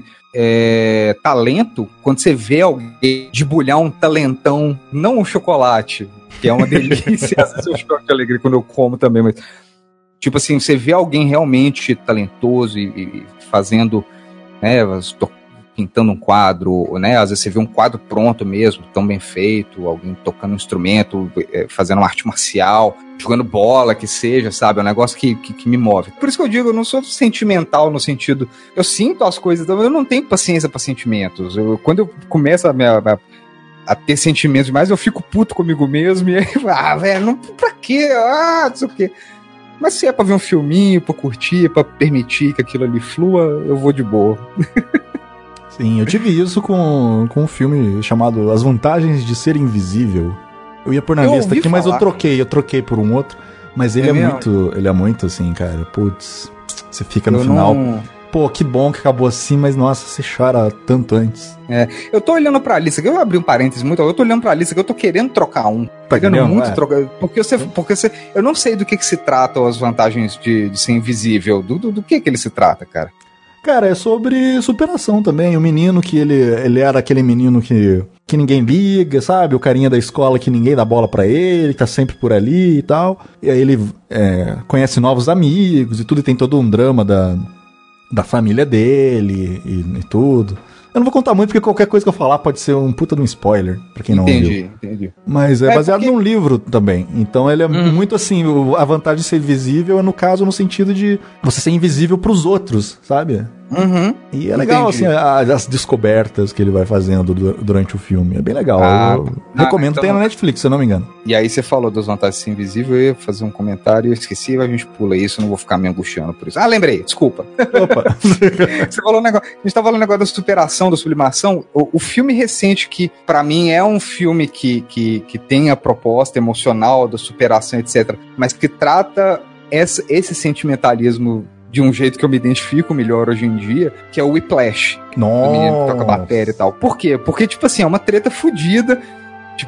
Speaker 3: É, talento, quando você vê alguém debulhar um talentão, não um chocolate, que é uma delícia, às vezes eu choro de alegria quando eu como também, mas tipo assim, você vê alguém realmente talentoso e, e fazendo, né, pintando um quadro, né, às vezes você vê um quadro pronto mesmo, tão bem feito, alguém tocando um instrumento, fazendo uma arte marcial, jogando bola, que seja, sabe? É um negócio que, que, que me move. Por isso que eu digo, eu não sou sentimental no sentido... Eu sinto as coisas, eu não tenho paciência para sentimentos. Eu, quando eu começo a, minha, a, a ter sentimentos demais, eu fico puto comigo mesmo, e aí, ah, velho, não, pra quê? Ah, não sei o quê. Mas se é pra ver um filminho, pra curtir, pra permitir que aquilo ali flua, eu vou de boa.
Speaker 2: Sim, eu tive isso com, com um filme chamado As Vantagens de Ser Invisível. Eu ia pôr na eu lista aqui, falar. Mas eu troquei, eu troquei por um outro. Mas ele é, é muito, ele é muito assim, cara. Putz, você fica no eu final. Não... Pô, que bom que acabou assim, mas nossa, você chora tanto antes.
Speaker 3: É, eu tô olhando pra lista, que eu abri um parênteses muito, eu tô olhando pra lista que eu tô querendo trocar um. Tá querendo muito é. trocar. Porque você, porque você. Eu não sei do que, que se trata as vantagens de, de ser invisível. Do, do, do que que ele se trata, cara?
Speaker 2: Cara, é sobre superação também. O menino que ele, ele era aquele menino que, que ninguém liga, sabe? O carinha da escola que ninguém dá bola pra ele, tá sempre por ali e tal. E aí ele é, conhece novos amigos e tudo, e tem todo um drama da, da família dele e, e tudo. Eu não vou contar muito, porque qualquer coisa que eu falar pode ser um puta de um spoiler, pra quem não
Speaker 3: entendi,
Speaker 2: viu.
Speaker 3: Entendi, entendi.
Speaker 2: Mas é, é baseado porque... num livro também. Então ele é hum. muito assim, a vantagem de ser invisível é, no caso, no sentido de você ser invisível pros outros, sabe?
Speaker 3: Uhum.
Speaker 2: E é legal, entendi. assim, as descobertas que ele vai fazendo durante o filme. É bem legal. Ah, eu ah, recomendo, então... tem na Netflix, se eu não me engano.
Speaker 3: E aí você falou das vantagens de ser invisível, eu ia fazer um comentário, eu esqueci, a gente pula isso, eu não vou ficar me angustiando por isso. Ah, lembrei, desculpa. Opa. Você falou um negócio, a gente tá falando um negócio da superação, da sublimação. O, o filme recente que, pra mim, é um filme que, que, que tem a proposta emocional da superação, etcétera, mas que trata essa, esse sentimentalismo de um jeito que eu me identifico melhor hoje em dia, que é o Whiplash.
Speaker 2: Nossa.
Speaker 3: O menino que toca bateria e tal. Por quê? Porque, tipo assim, é uma treta fodida, tipo, é um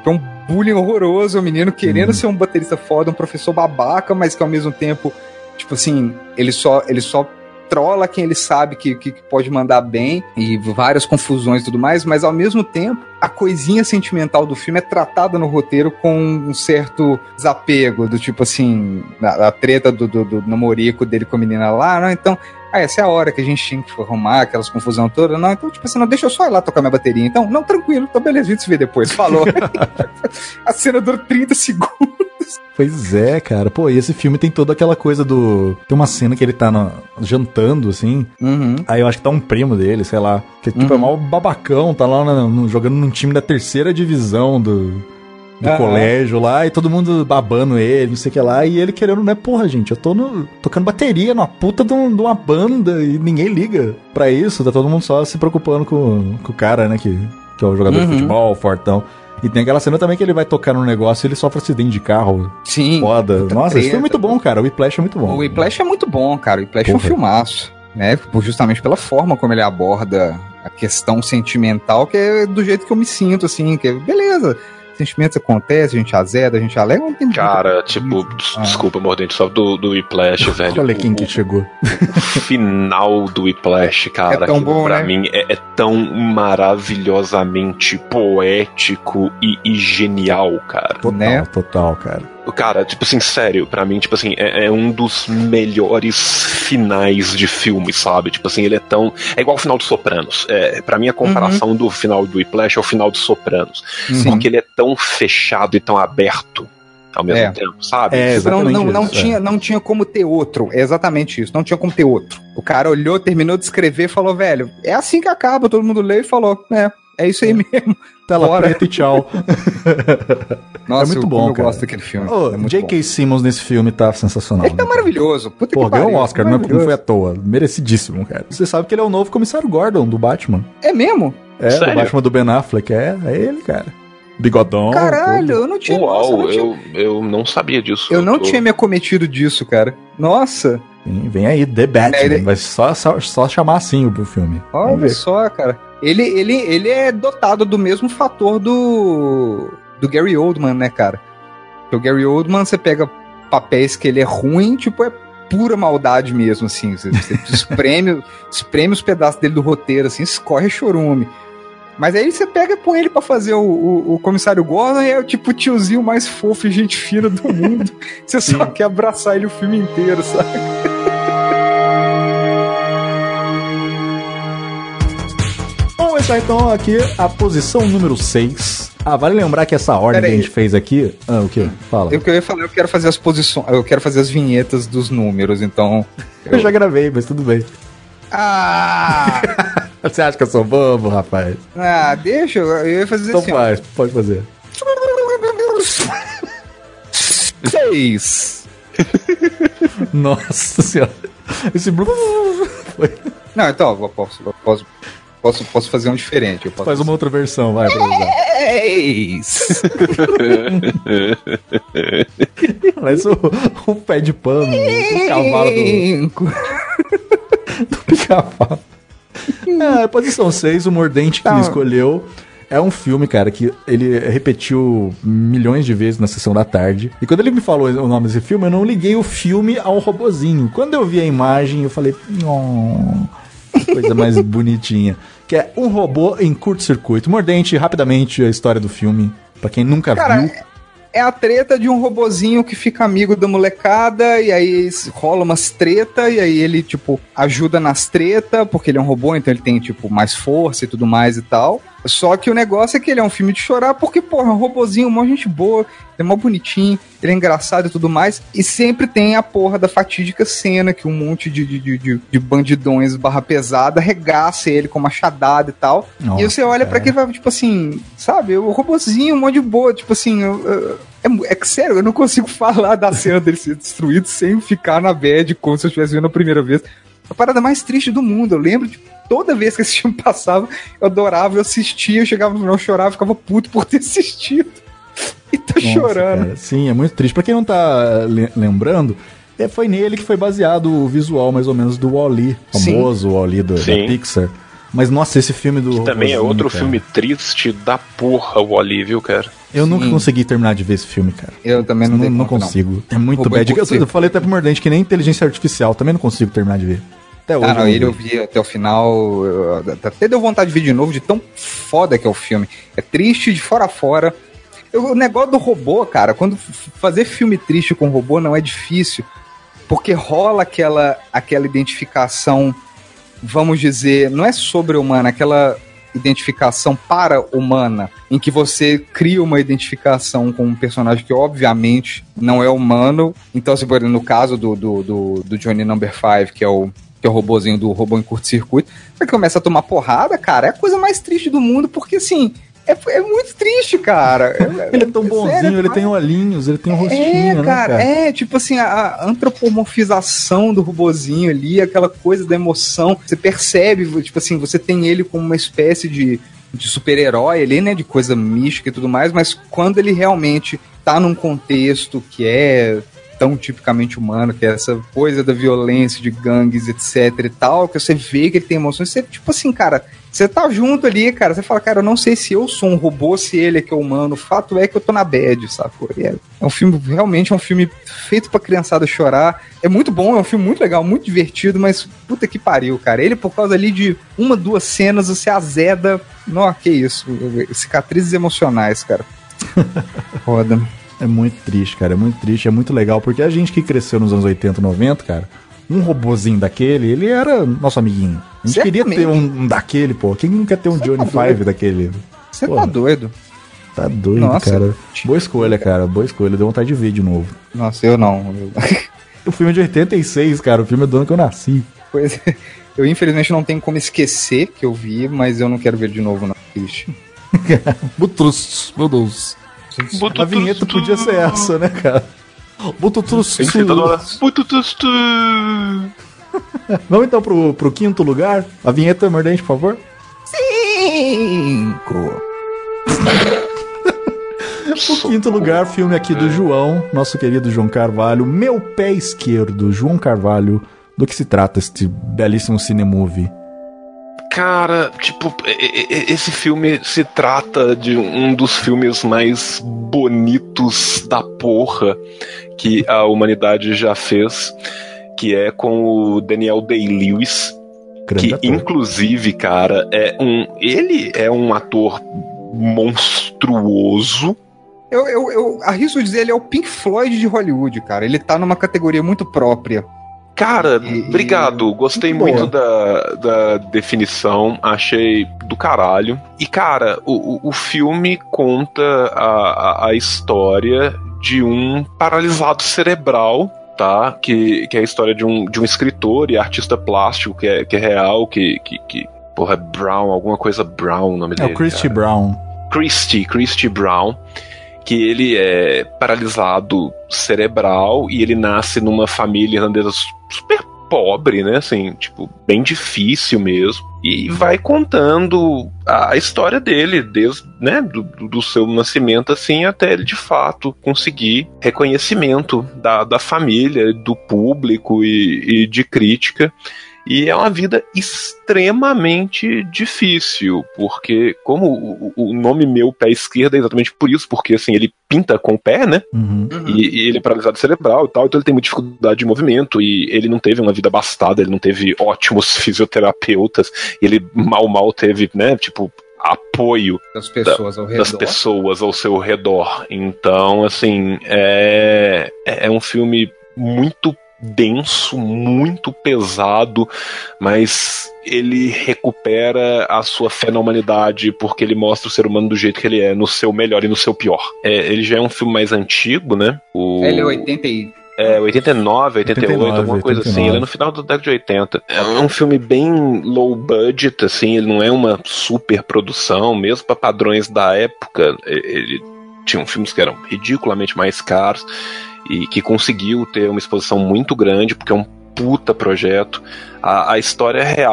Speaker 3: bullying horroroso, o menino querendo hum. ser um baterista foda, um professor babaca, mas que ao mesmo tempo, tipo assim, ele só, ele só trola quem ele sabe que, que, que pode mandar bem, e várias confusões e tudo mais, mas ao mesmo tempo, a coisinha sentimental do filme é tratada no roteiro com um certo desapego, do tipo assim, a, a treta do, do, do namorico dele com a menina lá, não, então, ah, essa é a hora que a gente tinha que arrumar aquelas confusão toda, não, então, tipo assim, não, deixa eu só ir lá tocar minha bateria, então, não, tranquilo, então beleza, a gente se vê depois, falou. A cena dura trinta segundos.
Speaker 2: Pois é, cara. Pô, e esse filme tem toda aquela coisa do... Tem uma cena que ele tá no... jantando, assim. Uhum. Aí eu acho que tá um primo dele, sei lá. Que tipo, uhum. é mal babacão, tá lá no, no, jogando num time da terceira divisão do, do uhum. colégio lá. E todo mundo babando ele, não sei o que lá. E ele querendo, né? Porra, gente, eu tô no, tocando bateria numa puta de, um, de uma banda e ninguém liga pra isso. Tá todo mundo só se preocupando com, com o cara, né? Que, que é o jogador uhum. de futebol, fortão. E tem aquela cena também que ele vai tocar num negócio e ele sofre acidente de carro.
Speaker 3: Sim.
Speaker 2: Foda. Nossa, treta. Isso foi muito bom, cara. O Whiplash é muito bom.
Speaker 3: O Whiplash é muito bom, cara. O Whiplash é um filmaço, né? Justamente pela forma como ele aborda a questão sentimental, que é do jeito que eu me sinto, assim, que é, beleza. Sentimentos acontecem, a gente azeda, a gente alegra. Não tem
Speaker 4: cara, muito... tipo, ah. desculpa, Mordente, só do, do Whiplash, velho.
Speaker 2: Olha quem o, que chegou.
Speaker 4: O final do Whiplash, cara,
Speaker 3: é tão bom,
Speaker 4: pra
Speaker 3: né?
Speaker 4: mim é, é tão maravilhosamente poético e, e genial, cara.
Speaker 2: Total, né? Total, cara.
Speaker 4: Cara, tipo assim, sério, pra mim, tipo assim, é, é um dos melhores finais de filme, sabe? Tipo assim, ele é tão... É igual o final do Sopranos. É, pra mim, a comparação uhum. do final do Whiplash é o final do Sopranos. Sim. Porque ele é tão fechado e tão aberto ao mesmo é. tempo, sabe?
Speaker 3: É, não, não, não, isso, tinha, é. não tinha como ter outro. É exatamente isso. Não tinha como ter outro. O cara olhou, terminou de escrever e falou, velho, é assim que acaba. Todo mundo leu e falou, é, é isso aí mesmo.
Speaker 2: Tela Bora. preta e tchau.
Speaker 3: Nossa,
Speaker 2: é muito bom,
Speaker 3: eu
Speaker 2: cara.
Speaker 3: gosto daquele filme.
Speaker 2: Oh,
Speaker 3: é
Speaker 2: J K. Simmons nesse filme tá sensacional.
Speaker 3: Ele tá
Speaker 2: né,
Speaker 3: maravilhoso. Puta
Speaker 2: Pô,
Speaker 3: que pariu.
Speaker 2: ganhou um Oscar, não, é, não foi à toa. Merecidíssimo, cara. Você sabe que ele é o novo comissário Gordon do Batman.
Speaker 3: É mesmo?
Speaker 2: É, Sério? O Batman do Ben Affleck. É, é ele, cara. Bigodão.
Speaker 3: Caralho, tudo. eu não tinha...
Speaker 4: Uau,
Speaker 3: nossa, eu, não tinha...
Speaker 4: Eu, eu não sabia disso.
Speaker 3: Eu não
Speaker 4: eu tô...
Speaker 3: tinha me acometido disso, cara. Nossa.
Speaker 2: Vem, vem aí, The Batman. É, ele... Vai só, só, só chamar assim o filme.
Speaker 3: Olha só, cara. Ele, ele, ele é dotado do mesmo fator do, do Gary Oldman, né, cara? O Gary Oldman, você pega papéis que ele é ruim, tipo, é pura maldade mesmo, assim. Você, você espreme, espreme os pedaços dele do roteiro, assim, escorre chorume. Mas aí você pega com ele pra fazer o, o, o comissário Gordon e é o tipo o tiozinho mais fofo e gente fina do mundo. Você só quer abraçar ele o filme inteiro, sabe?
Speaker 2: Vamos começar então aqui a posição número seis. Ah, vale lembrar que essa ordem que a gente fez aqui... Ah, o quê? Fala.
Speaker 3: Eu que eu ia falar, eu quero fazer as posições... Eu quero fazer as vinhetas dos números, então...
Speaker 2: Eu, eu já gravei, mas tudo bem.
Speaker 3: Ah!
Speaker 2: Você acha que eu sou bobo, rapaz?
Speaker 3: Ah, deixa, eu ia fazer
Speaker 2: então
Speaker 3: assim.
Speaker 2: Então faz, pode fazer.
Speaker 3: Seis.
Speaker 2: Nossa senhora. Esse... Foi...
Speaker 3: Não, então, eu posso, eu posso, posso, posso fazer um diferente. Eu posso
Speaker 2: Faz uma outra versão, vai, pra usar.
Speaker 3: Seis.
Speaker 2: Mas o, o pé de pano, o cavalo do... do pica-pau. É, posição seis, o Mordente que tá. escolheu. É um filme, cara, que ele repetiu milhões de vezes na sessão da tarde. E quando ele me falou o nome desse filme, eu não liguei o filme ao robozinho. Quando eu vi a imagem, eu falei... Oh, que coisa mais bonitinha. Que é Um Robô em Curto-Circuito. Mordente, rapidamente, a história do filme. Pra quem nunca
Speaker 3: cara,
Speaker 2: viu...
Speaker 3: É a treta de um robozinho que fica amigo da molecada, e aí rola umas treta, e aí ele, tipo, ajuda nas treta, porque ele é um robô, então ele tem, tipo, mais força e tudo mais e tal. Só que o negócio é que ele é um filme de chorar, porque, porra, é um robozinho, uma gente boa, ele é mó bonitinho, ele é engraçado e tudo mais, e sempre tem a porra da fatídica cena que um monte de, de, de, de bandidões barra pesada regaça ele com machadada e tal. Nossa, e você olha cara. pra aquele e vai, tipo assim, sabe, o robozinho, um monte de boa, tipo assim, eu, eu, é, é que sério, eu não consigo falar da cena dele ser destruído sem ficar na bad como se eu estivesse vendo a primeira vez. A parada mais triste do mundo, eu lembro de toda vez que esse filme passava, eu adorava, eu assistia, eu chegava no final, eu chorava, ficava puto por ter assistido. E tá Nossa, chorando.
Speaker 2: Cara, sim, é muito triste. Pra quem não tá le- lembrando, é, foi nele que foi baseado o visual, mais ou menos, do Wall-E, famoso Wall-E do, da Pixar. Mas, nossa, esse filme do...
Speaker 4: Que também é outro
Speaker 2: cara.
Speaker 4: filme triste da porra, o Wall-E, viu, cara?
Speaker 2: Eu
Speaker 3: Sim.
Speaker 2: nunca consegui terminar de ver esse filme, cara.
Speaker 3: Eu também não
Speaker 2: Não,
Speaker 3: dei
Speaker 2: não
Speaker 3: conta,
Speaker 2: consigo. É muito
Speaker 3: Robô
Speaker 2: bad. Eu,
Speaker 3: Encurtir.
Speaker 2: eu falei até pro Mordente que nem inteligência artificial. Também não consigo terminar de ver. Até hoje.
Speaker 3: Ah, não,
Speaker 2: eu
Speaker 3: ele eu
Speaker 2: vi.
Speaker 3: vi até o final. eu- Até deu vontade de ver de novo, de tão foda que é o filme. É triste de fora a fora. Eu- o negócio do robô, cara, quando f- fazer filme triste com robô não é difícil, porque rola aquela, aquela identificação, vamos dizer, não é sobre-humana, aquela identificação para-humana, em que você cria uma identificação com um personagem que obviamente não é humano. Então, assim, por exemplo, no caso do, do, do, do Johnny Number five, que é o que é o robozinho do robô em curto-circuito, você começa a tomar porrada, cara, é a coisa mais triste do mundo, porque assim, é, é muito triste, cara.
Speaker 2: Ele é tão bonzinho,
Speaker 3: Sério,
Speaker 2: ele tem olhinhos, ele tem um rostinho,
Speaker 3: é,
Speaker 2: né,
Speaker 3: cara,
Speaker 2: cara?
Speaker 3: é, tipo assim, a, a antropomorfização do robozinho ali, aquela coisa da emoção, você percebe, tipo assim, você tem ele como uma espécie de, de super-herói ali, né, de coisa mística e tudo mais, mas quando ele realmente tá num contexto que é tão tipicamente humano, que é essa coisa da violência, de gangues, etc e tal, que você vê que ele tem emoções, você, tipo assim, cara, você tá junto ali, cara, você fala, cara, eu não sei se eu sou um robô, se ele é que é humano, o fato é que eu tô na bad, sacou? É, é um filme, realmente é um filme feito pra criançada chorar, é muito bom, é um filme muito legal, muito divertido, mas puta que pariu, cara, ele por causa ali de uma, duas cenas, você azeda, não, que isso, cicatrizes emocionais, cara. Foda.
Speaker 2: É muito triste, cara, é muito triste, é muito legal, porque a gente que cresceu nos anos oitenta, noventa, cara, um robozinho daquele, ele era nosso amiguinho. A gente
Speaker 3: Certamente.
Speaker 2: queria ter um, um daquele, pô. Quem não quer ter um
Speaker 3: Você
Speaker 2: Johnny
Speaker 3: tá
Speaker 2: Five daquele?
Speaker 3: Você
Speaker 2: Pô,
Speaker 3: tá doido?
Speaker 2: Tá doido,
Speaker 3: Nossa.
Speaker 2: cara. Boa escolha, cara, boa escolha. Deu vontade de ver de novo.
Speaker 3: Nossa, eu não. Eu...
Speaker 2: O filme é de oitenta e seis, cara, o filme é do ano que eu nasci.
Speaker 3: Pois é. Eu infelizmente não tenho como esquecer que eu vi, mas eu não quero ver de novo, não. Triste.
Speaker 2: Butrus, meu Deus. A vinheta podia ser essa, né, cara? Bututrus. Vamos então pro, pro quinto lugar. A vinheta, Mordente, por favor.
Speaker 3: Cinco.
Speaker 2: O quinto lugar, filme aqui do João, nosso querido João Carvalho. Meu pé esquerdo, João Carvalho. Do que se trata este belíssimo cinemovie?
Speaker 4: Cara, tipo, esse filme se trata de um dos filmes mais bonitos da porra que a humanidade já fez, que é com o Daniel Day-Lewis,
Speaker 2: Grande
Speaker 4: que
Speaker 2: ator.
Speaker 4: inclusive, cara, é um, ele é um ator monstruoso.
Speaker 3: Eu, eu, eu arrisco dizer, ele é o Pink Floyd de Hollywood, cara. Ele tá numa categoria muito própria.
Speaker 4: Cara,
Speaker 3: E-
Speaker 4: obrigado. Gostei
Speaker 2: muito
Speaker 4: muito da, da definição. Achei do caralho. E, cara, o, o, o filme conta a, a, a história de um paralisado cerebral, tá? Que, que é a história de um, de um escritor e artista plástico que é, que é real, que, que, que... Porra, é Brown, alguma coisa Brown o nome
Speaker 2: É
Speaker 4: dele.
Speaker 2: o Christy
Speaker 4: cara.
Speaker 2: Brown.
Speaker 4: Christy, Christy Brown, que ele é paralisado cerebral e ele nasce numa família irlandesa super pobre, né, assim, tipo, bem difícil mesmo, e vai contando a história dele, desde, né, do, do seu nascimento, assim, até ele, de fato, conseguir reconhecimento da, da família, do público e, e de crítica. E é uma vida extremamente difícil, porque como o, o nome Meu Pé Esquerdo é exatamente por isso, porque assim, ele pinta com o pé, né?
Speaker 2: Uhum.
Speaker 4: E, e ele é paralisado cerebral e tal, então ele tem muita dificuldade de movimento, e ele não teve uma vida abastada, ele não teve ótimos fisioterapeutas, ele mal mal teve, né, tipo, apoio
Speaker 3: Das pessoas ao redor.
Speaker 4: das pessoas ao seu redor. Então, assim, é, é um filme muito denso, muito pesado, mas ele recupera a sua fé na humanidade porque ele mostra o ser humano do jeito que ele é, no seu melhor e no seu pior. É, ele já é um filme mais antigo, né? O...
Speaker 3: Ele é oitenta e...
Speaker 4: É, oitenta e nove, oitenta e oito,
Speaker 2: oitenta e nove,
Speaker 4: alguma coisa
Speaker 2: oitenta e nove.
Speaker 4: assim. Ele é no final da década de oitenta. É um filme bem low budget, assim, ele não é uma super produção, mesmo para padrões da época. Ele tinha filmes que eram ridiculamente mais caros e que conseguiu ter uma exposição muito grande, porque é um puta projeto. A, a história é real.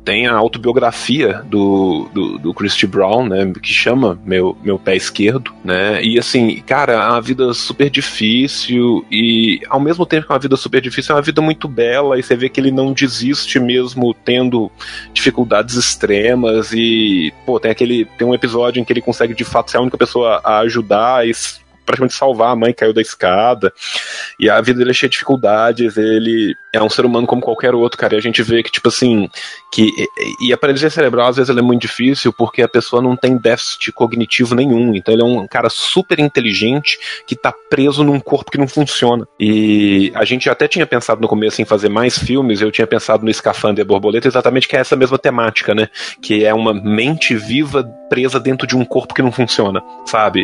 Speaker 4: tem a autobiografia do, do, do Christy Brown, né, que chama Meu, Meu Pé Esquerdo, né, e assim, cara, é uma vida super difícil e ao mesmo tempo que é uma vida super difícil, é uma vida muito bela e você vê que ele não desiste mesmo tendo dificuldades extremas e, pô, tem aquele, tem um episódio em que ele consegue de fato ser a única pessoa a ajudar e praticamente salvar a mãe que caiu da escada, e a vida dele é cheia de dificuldades, ele é um ser humano como qualquer outro, cara, e a gente vê que, tipo assim, que, e a paralisia cerebral às vezes ela é muito difícil porque a pessoa não tem déficit cognitivo nenhum, então ele é um cara super inteligente que tá preso num corpo que não funciona, e a gente até tinha pensado no começo em fazer mais filmes, eu tinha pensado no Escafandra e a Borboleta, exatamente que é essa mesma temática, né, que é uma mente viva presa dentro de um corpo que não funciona, sabe,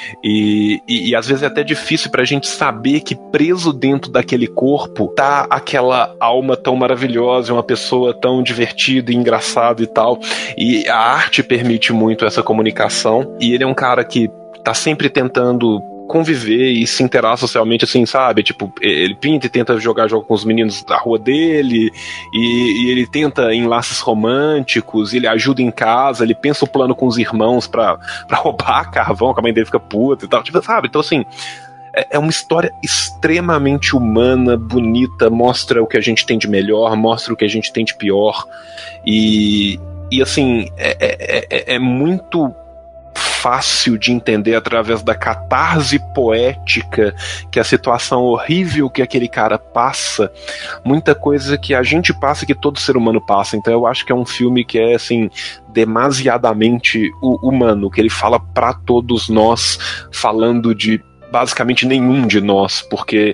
Speaker 4: e E, e às vezes é até difícil pra gente saber que preso dentro daquele corpo tá aquela alma tão maravilhosa, uma pessoa tão divertida e engraçada e tal. E a arte permite muito essa comunicação. E ele é um cara que tá sempre tentando conviver e se interar socialmente, assim, sabe? Tipo, ele pinta e tenta jogar jogo com os meninos da rua dele, e, e ele tenta enlaces românticos, ele ajuda em casa, ele pensa o plano com os irmãos pra, pra roubar carvão, que a mãe dele fica puta e tal, tipo, sabe? Então, assim, é, é uma história extremamente humana, bonita, mostra o que a gente tem de melhor, mostra o que a gente tem de pior, e, e assim, é, é, é, é muito fácil de entender através da catarse poética que a situação horrível que aquele cara passa, muita coisa que a gente passa e que todo ser humano passa. Então eu acho que é um filme que é assim demasiadamente humano, que ele fala pra todos nós, falando de basicamente nenhum de nós, porque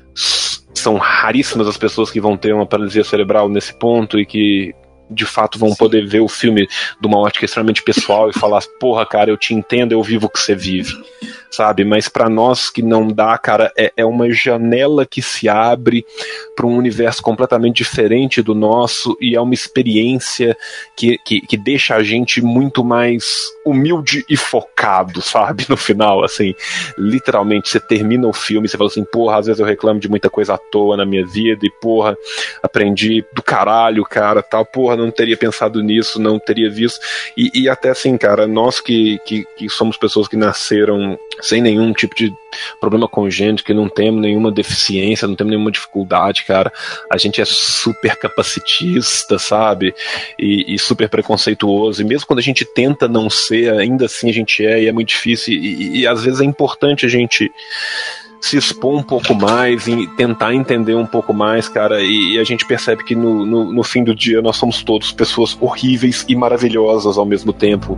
Speaker 4: são raríssimas as pessoas que vão ter uma paralisia cerebral nesse ponto e que de fato vão Sim. poder ver o filme de uma ótica extremamente pessoal e falar, porra, cara, eu te entendo, eu vivo o que você vive, sabe? Mas pra nós que não dá, cara, é, é uma janela que se abre pra um universo completamente diferente do nosso e é uma experiência que, que, que deixa a gente muito mais humilde e focado, sabe? No final, assim, literalmente, você termina o filme e você fala assim, porra, às vezes eu reclamo de muita coisa à toa na minha vida e, porra, aprendi do caralho, cara, tal, porra, não teria pensado nisso, não teria visto, e, e até assim, cara, nós que, que, que somos pessoas que nasceram sem nenhum tipo de problema congênito, que não temos nenhuma deficiência, não temos nenhuma dificuldade, cara, a gente é super capacitista, sabe, e, e super preconceituoso, e mesmo quando a gente tenta não ser, ainda assim a gente é, e é muito difícil, e, e, e às vezes é importante a gente se expor um pouco mais e tentar entender um pouco mais, cara, e, e a gente percebe que no, no, no fim do dia nós somos todos pessoas horríveis e maravilhosas ao mesmo tempo.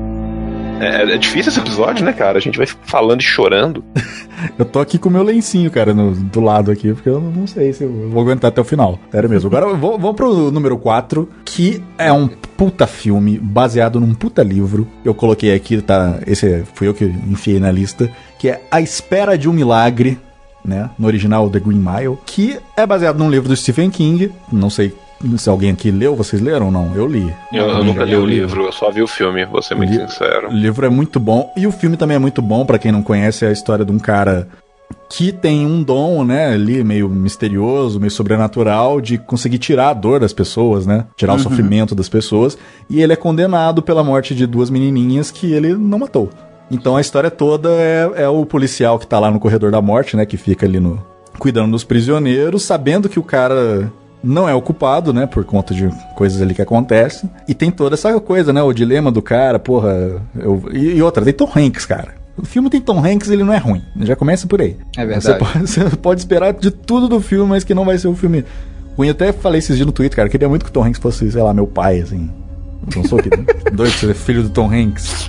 Speaker 4: É, é difícil esse episódio, né, cara? A gente vai falando e chorando.
Speaker 2: Eu tô aqui com o meu lencinho, cara, no, do lado aqui, porque eu não sei se eu vou aguentar até o final. Sério mesmo. Agora vou, vamos pro número quatro, que é um puta filme baseado num puta livro. Eu coloquei aqui, tá? Esse fui eu que enfiei na lista, que é A Espera de um Milagre, né? No original The Green Mile, que é baseado num livro do Stephen King. Não sei se alguém aqui leu, vocês leram ou não? Eu li.
Speaker 4: Eu, eu nunca li o livro, eu só vi o filme, vou ser muito li, sincero.
Speaker 2: O livro é muito bom, e o filme também é muito bom, pra quem não conhece, é a história de um cara que tem um dom, né, ali meio misterioso, meio sobrenatural, de conseguir tirar a dor das pessoas, né, tirar uhum. o sofrimento das pessoas, e ele é condenado pela morte de duas menininhas que ele não matou. Então a história toda é, é o policial que tá lá no corredor da morte, né, que fica ali no cuidando dos prisioneiros, sabendo que o cara não é o culpado, né, por conta de coisas ali que acontecem, e tem toda essa coisa, né, o dilema do cara, porra, eu... e, e outra, tem Tom Hanks, cara. O filme tem Tom Hanks, ele não é ruim, já começa por aí.
Speaker 3: É verdade.
Speaker 2: Você pode, você pode esperar de tudo do filme, mas que não vai ser um filme ruim. Eu até falei esses dias no Twitter, cara, queria muito que o Tom Hanks fosse, sei lá, meu pai, assim. Não sou que doido ser filho do Tom Hanks.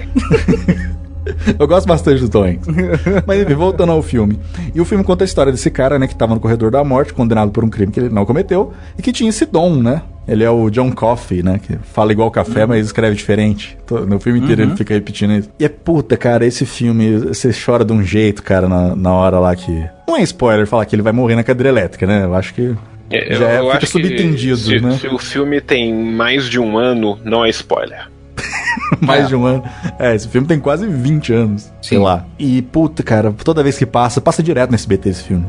Speaker 2: Eu gosto bastante do Tom Hanks. Mas enfim, voltando ao filme. E o filme conta a história desse cara, né, que tava no corredor da morte, condenado por um crime que ele não cometeu, e que tinha esse dom, né? Ele é o John Coffey, né? Que fala igual café, uhum. mas escreve diferente. No filme inteiro uhum. ele fica repetindo isso. E é puta, cara, esse filme, você chora de um jeito, cara, na, na hora lá que... Não é spoiler falar que ele vai morrer na cadeira elétrica, né? Eu acho que...
Speaker 4: É,
Speaker 2: já
Speaker 4: eu, eu
Speaker 2: fica
Speaker 4: acho
Speaker 2: subentendido,
Speaker 4: se,
Speaker 2: né?
Speaker 4: Se o filme tem mais de um ano, não é spoiler.
Speaker 2: Mais
Speaker 3: é.
Speaker 2: de um ano. É, esse filme tem quase vinte anos. Sei
Speaker 3: Sim.
Speaker 2: lá. E, puta, cara, toda vez que passa, passa direto no S B T esse filme.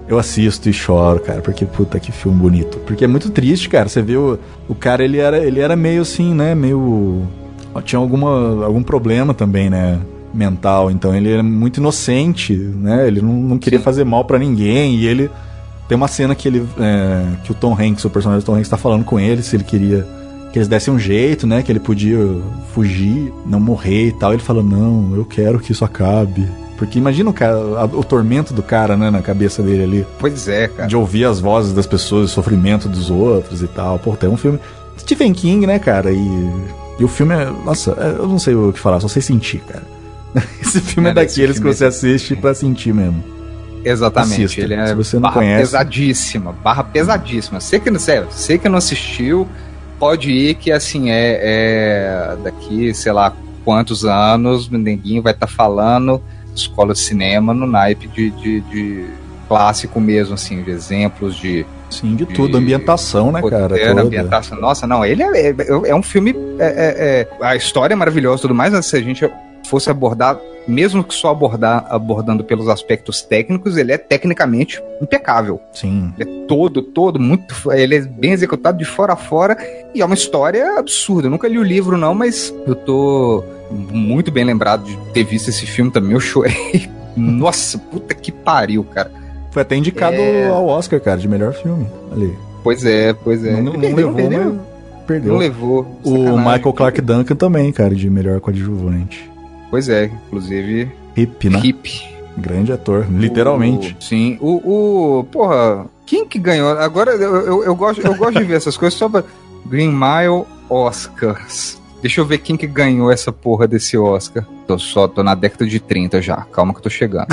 Speaker 2: Eu assisto e choro, cara, porque puta que filme bonito. Porque é muito triste, cara. Você vê o, o cara, ele era, ele era meio assim, né? Meio. Tinha alguma, algum problema também, né? Mental. Então ele era muito inocente, né? Ele não, não queria Sim. fazer mal pra ninguém. E ele. Tem uma cena que ele. É, que o Tom Hanks, o personagem do Tom Hanks, tá falando com ele se ele queria. Que eles dessem um jeito, né? Que ele podia fugir, não morrer e tal. Ele fala: não, eu quero que isso acabe. Porque imagina o, cara, o tormento do cara, né, na cabeça dele ali.
Speaker 3: Pois é, cara.
Speaker 2: De ouvir as vozes das pessoas, o sofrimento dos outros e tal. Pô, tem um filme... Stephen King, né, cara? E, e o filme é... Nossa, eu não sei o que falar, só sei sentir, cara. Esse filme é, é daqueles filme que você assiste pra sentir mesmo.
Speaker 3: Exatamente.
Speaker 2: Assista.
Speaker 3: Ele é
Speaker 2: Se você não
Speaker 3: barra
Speaker 2: conhece...
Speaker 3: pesadíssima. Barra pesadíssima. Você que não, sério, você que não assistiu, pode ir que, assim, é... é daqui, sei lá, quantos anos o neguinho vai estar tá falando... escola de cinema no naipe de, de, de clássico mesmo, assim, de exemplos de...
Speaker 2: Sim, de, de tudo, ambientação, né, cara?
Speaker 3: É, ambientação. Nossa, não, ele é, é, é um filme... É, é, é, a história é maravilhosa e tudo mais, mas se a gente fosse abordar, mesmo que só abordar abordando pelos aspectos técnicos, ele é tecnicamente impecável.
Speaker 2: Sim.
Speaker 3: Ele é todo, todo, muito... Ele é bem executado de fora a fora e é uma história absurda. Eu nunca li o livro, não, mas eu tô... muito bem lembrado de ter visto esse filme também. Eu chorei. Nossa, puta que pariu, cara.
Speaker 2: Foi até indicado é... ao Oscar, cara, de melhor filme. Ali.
Speaker 3: Pois é, pois é.
Speaker 2: Não, não
Speaker 3: perdeu,
Speaker 2: levou,
Speaker 3: perdeu.
Speaker 2: Mas perdeu.
Speaker 3: Não levou.
Speaker 2: O sacanagem. Michael Clarke Duncan também, cara, de melhor coadjuvante.
Speaker 3: Pois é, inclusive...
Speaker 2: Hip, né?
Speaker 3: Hip.
Speaker 2: Grande ator, literalmente.
Speaker 3: O... Sim. O, o... Porra, quem que ganhou? Agora, eu, eu, eu, gosto, eu gosto de ver essas coisas só pra... Green Mile Oscars. Deixa eu ver quem que ganhou essa porra desse Oscar. Tô só, tô na década de trinta já. Calma que eu tô chegando.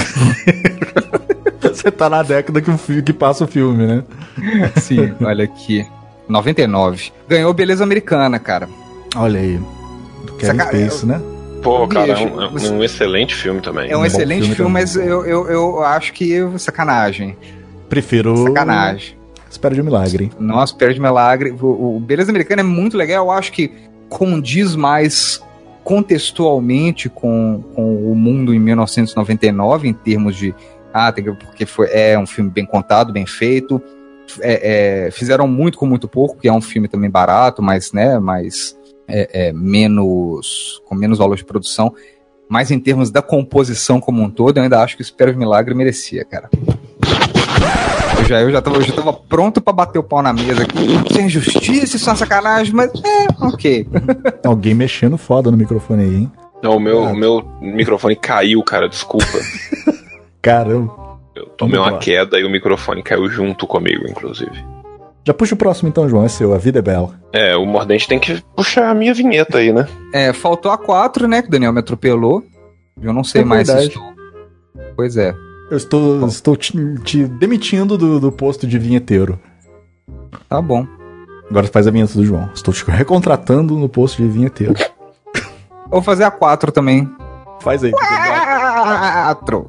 Speaker 2: Você tá na década que, o filme, que passa o filme, né?
Speaker 3: Sim, olha aqui. noventa e nove. Ganhou Beleza Americana, cara.
Speaker 2: Olha aí. Do Kevin Spacey, né?
Speaker 4: Pô, cara, é um, é um excelente filme também.
Speaker 3: É um, um excelente filme, filme mas eu, eu, eu acho que sacanagem.
Speaker 2: Prefiro...
Speaker 3: Sacanagem.
Speaker 2: Espera de um Milagre.
Speaker 3: Nossa, Espera de um Milagre. O, o Beleza Americana é muito legal. Eu acho que condiz mais contextualmente com, com o mundo em mil novecentos e noventa e nove, em termos de... Ah, tem que, porque foi, é um filme bem contado, bem feito. É, é, fizeram muito com muito pouco, que é um filme também barato, mas, né, mais... É, é, menos, com menos valor de produção, mas em termos da composição como um todo, eu ainda acho que o Espera de Milagre merecia, cara. Eu já, eu já, tava, eu já tava pronto pra bater o pau na mesa aqui, sem justiça, isso é uma sacanagem, mas é, ok.
Speaker 2: Alguém mexendo foda no microfone aí, hein?
Speaker 4: Não, o meu, ah. meu microfone caiu, cara, desculpa.
Speaker 2: Caramba.
Speaker 4: Eu tomei uma queda e o microfone caiu junto comigo, inclusive.
Speaker 2: Já puxa o próximo então, João, é seu, A Vida é Bela.
Speaker 4: É, o Mordente tem que puxar a minha vinheta aí, né?
Speaker 3: É, faltou a quatro, né, que o Daniel me atropelou. Eu não sei é mais se estou... Pois é.
Speaker 2: Eu estou, estou te, te demitindo do, do posto de vinheteiro.
Speaker 3: Tá bom.
Speaker 2: Agora faz a vinheta do João. Estou te recontratando no posto de vinheteiro.
Speaker 3: Vou fazer a quatro também.
Speaker 2: Faz aí.
Speaker 3: quatro.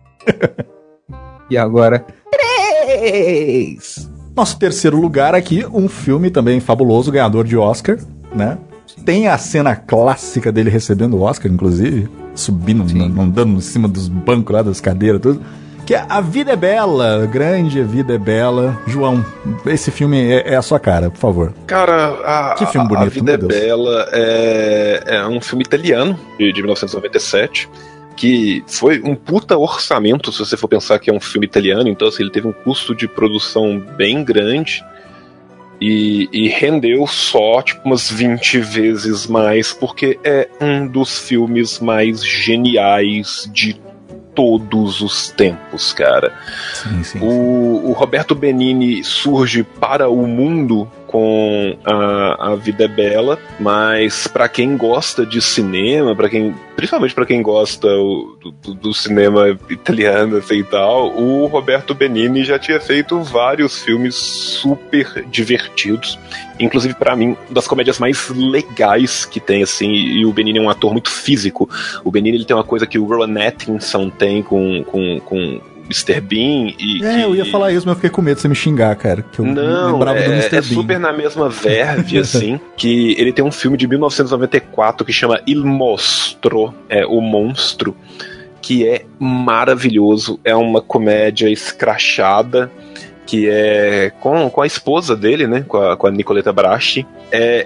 Speaker 3: E agora... três.
Speaker 2: Nosso terceiro lugar aqui, um filme também fabuloso, ganhador de Oscar, né? Tem a cena clássica dele recebendo o Oscar, inclusive, subindo, andando em cima dos bancos lá, das cadeiras, tudo. Que é A Vida é Bela, grande A Vida é Bela. João, esse filme é, é a sua cara, por favor.
Speaker 4: Cara, a,
Speaker 2: que filme bonito,
Speaker 4: A Vida é Bela é, é um filme italiano, de, de mil novecentos e noventa e sete, que foi um puta orçamento, se você for pensar que é um filme italiano, então assim, ele teve um custo de produção bem grande e, e rendeu só tipo umas vinte vezes mais, porque é um dos filmes mais geniais de todos os tempos, cara.
Speaker 2: Sim, sim,
Speaker 4: o, o Roberto Benigni surge para o mundo com a, a Vida é Bela, mas para quem gosta de cinema, para quem, principalmente para quem gosta o, do, do cinema italiano assim, e tal, o Roberto Benigni já tinha feito vários filmes super divertidos, inclusive para mim das comédias mais legais que tem, assim, e o Benigni é um ator muito físico. O Benigni ele tem uma coisa que o Rowan Atkinson tem com, com, com mister Bean e...
Speaker 2: É,
Speaker 4: que...
Speaker 2: eu ia falar isso, mas eu fiquei com medo de você me xingar, cara. Que eu
Speaker 4: não,
Speaker 2: lembrava
Speaker 4: é,
Speaker 2: do mister
Speaker 4: é
Speaker 2: Bean.
Speaker 4: super na mesma verve, assim, que ele tem um filme de mil novecentos e noventa e quatro que chama Il Mostro, é, O Monstro, que é maravilhoso. É uma comédia escrachada, que é com, com a esposa dele, né? Com a, com a Nicoletta Brasi. É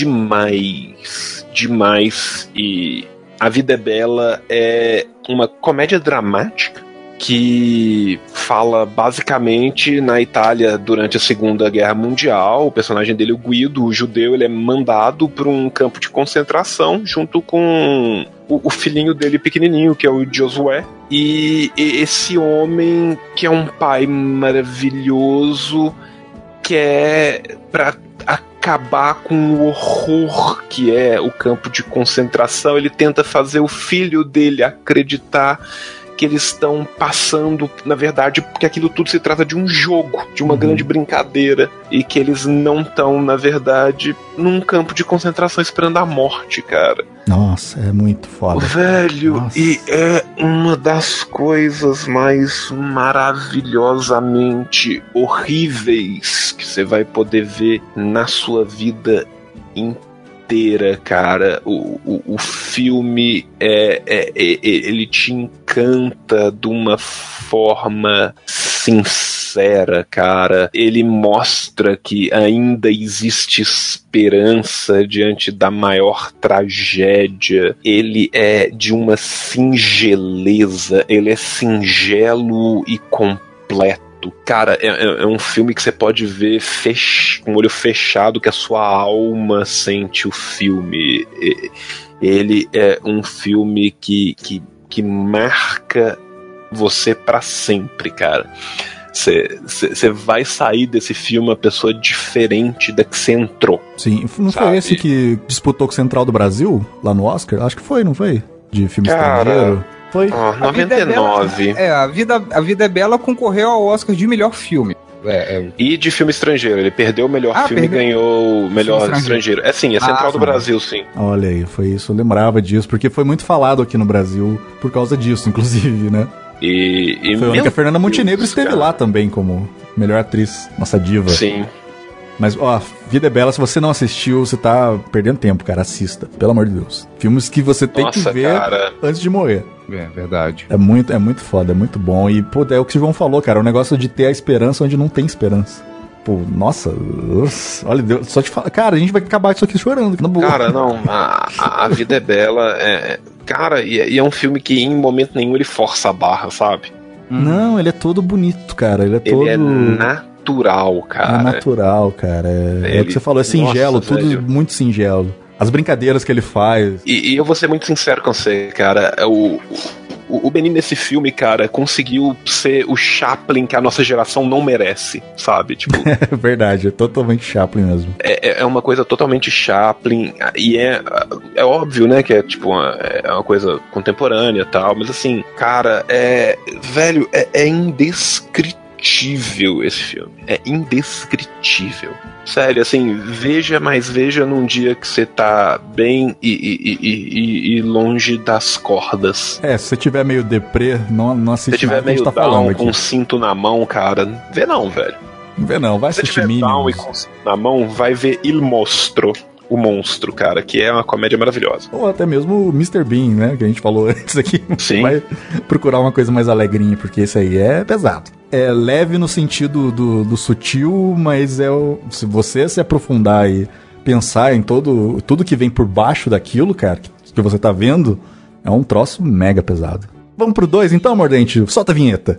Speaker 4: demais, demais. E A Vida é Bela é uma comédia dramática que fala basicamente na Itália durante a Segunda Guerra Mundial. O personagem dele, o Guido, o judeu, ele é mandado para um campo de concentração junto com o, o filhinho dele pequenininho, que é o Josué. E, e esse homem, que é um pai maravilhoso, quer para acabar com o horror que é o campo de concentração. Ele tenta fazer o filho dele acreditar que eles estão passando, na verdade, porque aquilo tudo se trata de um jogo, de uma uhum. grande brincadeira, e que eles não estão, na verdade, num campo de concentração esperando a morte, cara.
Speaker 2: Nossa, é muito foda.
Speaker 4: Velho,
Speaker 2: Nossa.
Speaker 4: E é uma das coisas mais maravilhosamente horríveis que você vai poder ver na sua vida inteira. Inteira, cara. O, o, o filme é, é, é, ele te encanta de uma forma sincera, cara. Ele mostra que ainda existe esperança diante da maior tragédia. Ele é de uma singeleza, ele é singelo e completo. Cara, é, é um filme que você pode ver fech... com o olho fechado, que a sua alma sente o filme. Ele é um filme que, que, que marca você pra sempre, cara. Você vai sair desse filme uma pessoa diferente da que você entrou.
Speaker 2: Sim, não sabe? Foi esse que disputou com o Central do Brasil, lá no Oscar? Acho que foi, não foi? De filme
Speaker 4: cara...
Speaker 2: estrangeiro. Foi.
Speaker 4: Ah, noventa e nove.
Speaker 3: É, a vida, a Vida é Bela concorreu ao Oscar de melhor filme. É, é...
Speaker 4: E de filme estrangeiro. Ele perdeu o melhor ah, filme perdeu. e ganhou o melhor estrangeiro. estrangeiro. É sim, é Central ah, do Brasil, sim.
Speaker 2: Olha aí, foi isso. Eu lembrava disso, porque foi muito falado aqui no Brasil por causa disso, inclusive, né?
Speaker 4: E, e
Speaker 2: foi que a Fernanda Montenegro Deus, esteve cara. lá também como melhor atriz, nossa diva.
Speaker 4: Sim.
Speaker 2: Mas, ó, Vida é Bela, se você não assistiu, você tá perdendo tempo, cara. Assista, pelo amor de Deus. Filmes que você tem Nossa, que ver cara. antes de morrer.
Speaker 3: É, verdade.
Speaker 2: É muito, é muito foda, é muito bom. E, pô, é o que o João falou, cara. O negócio de ter a esperança onde não tem esperança. Pô, nossa, olha, Deus, só te falar. Cara, a gente vai acabar isso aqui chorando. Na boa.
Speaker 4: Cara, não, a, a Vida é Bela. É, cara, e é, e é um filme que em momento nenhum ele força a barra, sabe?
Speaker 2: Não, ele é todo bonito, cara. Ele é
Speaker 4: ele
Speaker 2: todo...
Speaker 4: é natural, cara.
Speaker 2: É natural, cara. É, ele... é o que você falou, é singelo, Nossa, tudo velho. muito singelo. As brincadeiras que ele faz.
Speaker 4: E, e eu vou ser muito sincero com você, cara. O, o, o Benny nesse filme, cara, conseguiu ser o Chaplin que a nossa geração não merece, sabe? Tipo,
Speaker 2: é verdade, é totalmente Chaplin mesmo.
Speaker 4: É, é uma coisa totalmente Chaplin. E é, é óbvio, né, que é tipo uma, é uma coisa contemporânea e tal. Mas assim, cara, é. Velho, é, é indescritível esse filme. É indescritível. Sério, assim, veja, mas veja num dia que você tá bem e, e, e, e, e longe das cordas.
Speaker 2: É, se você tiver meio deprê, não, não assiste.
Speaker 4: Se você tiver meio
Speaker 2: tá
Speaker 4: down, com um cinto na mão, cara, vê não, velho.
Speaker 2: Não vê não, vai
Speaker 4: se
Speaker 2: assistir
Speaker 4: Minions. Se tiver down e com um cinto na mão, vai ver Il Mostro. O Monstro, cara, que é uma comédia maravilhosa.
Speaker 2: Ou até mesmo o mister Bean, né, que a gente falou antes aqui.
Speaker 4: Sim.
Speaker 2: Vai procurar uma coisa mais alegrinha, porque esse aí é pesado. É leve no sentido do, do sutil, mas é o, se você se aprofundar e pensar em todo, tudo que vem por baixo daquilo, cara, que, que você tá vendo, é um troço mega pesado. Vamos pro dois então, Mordente? Solta a vinheta.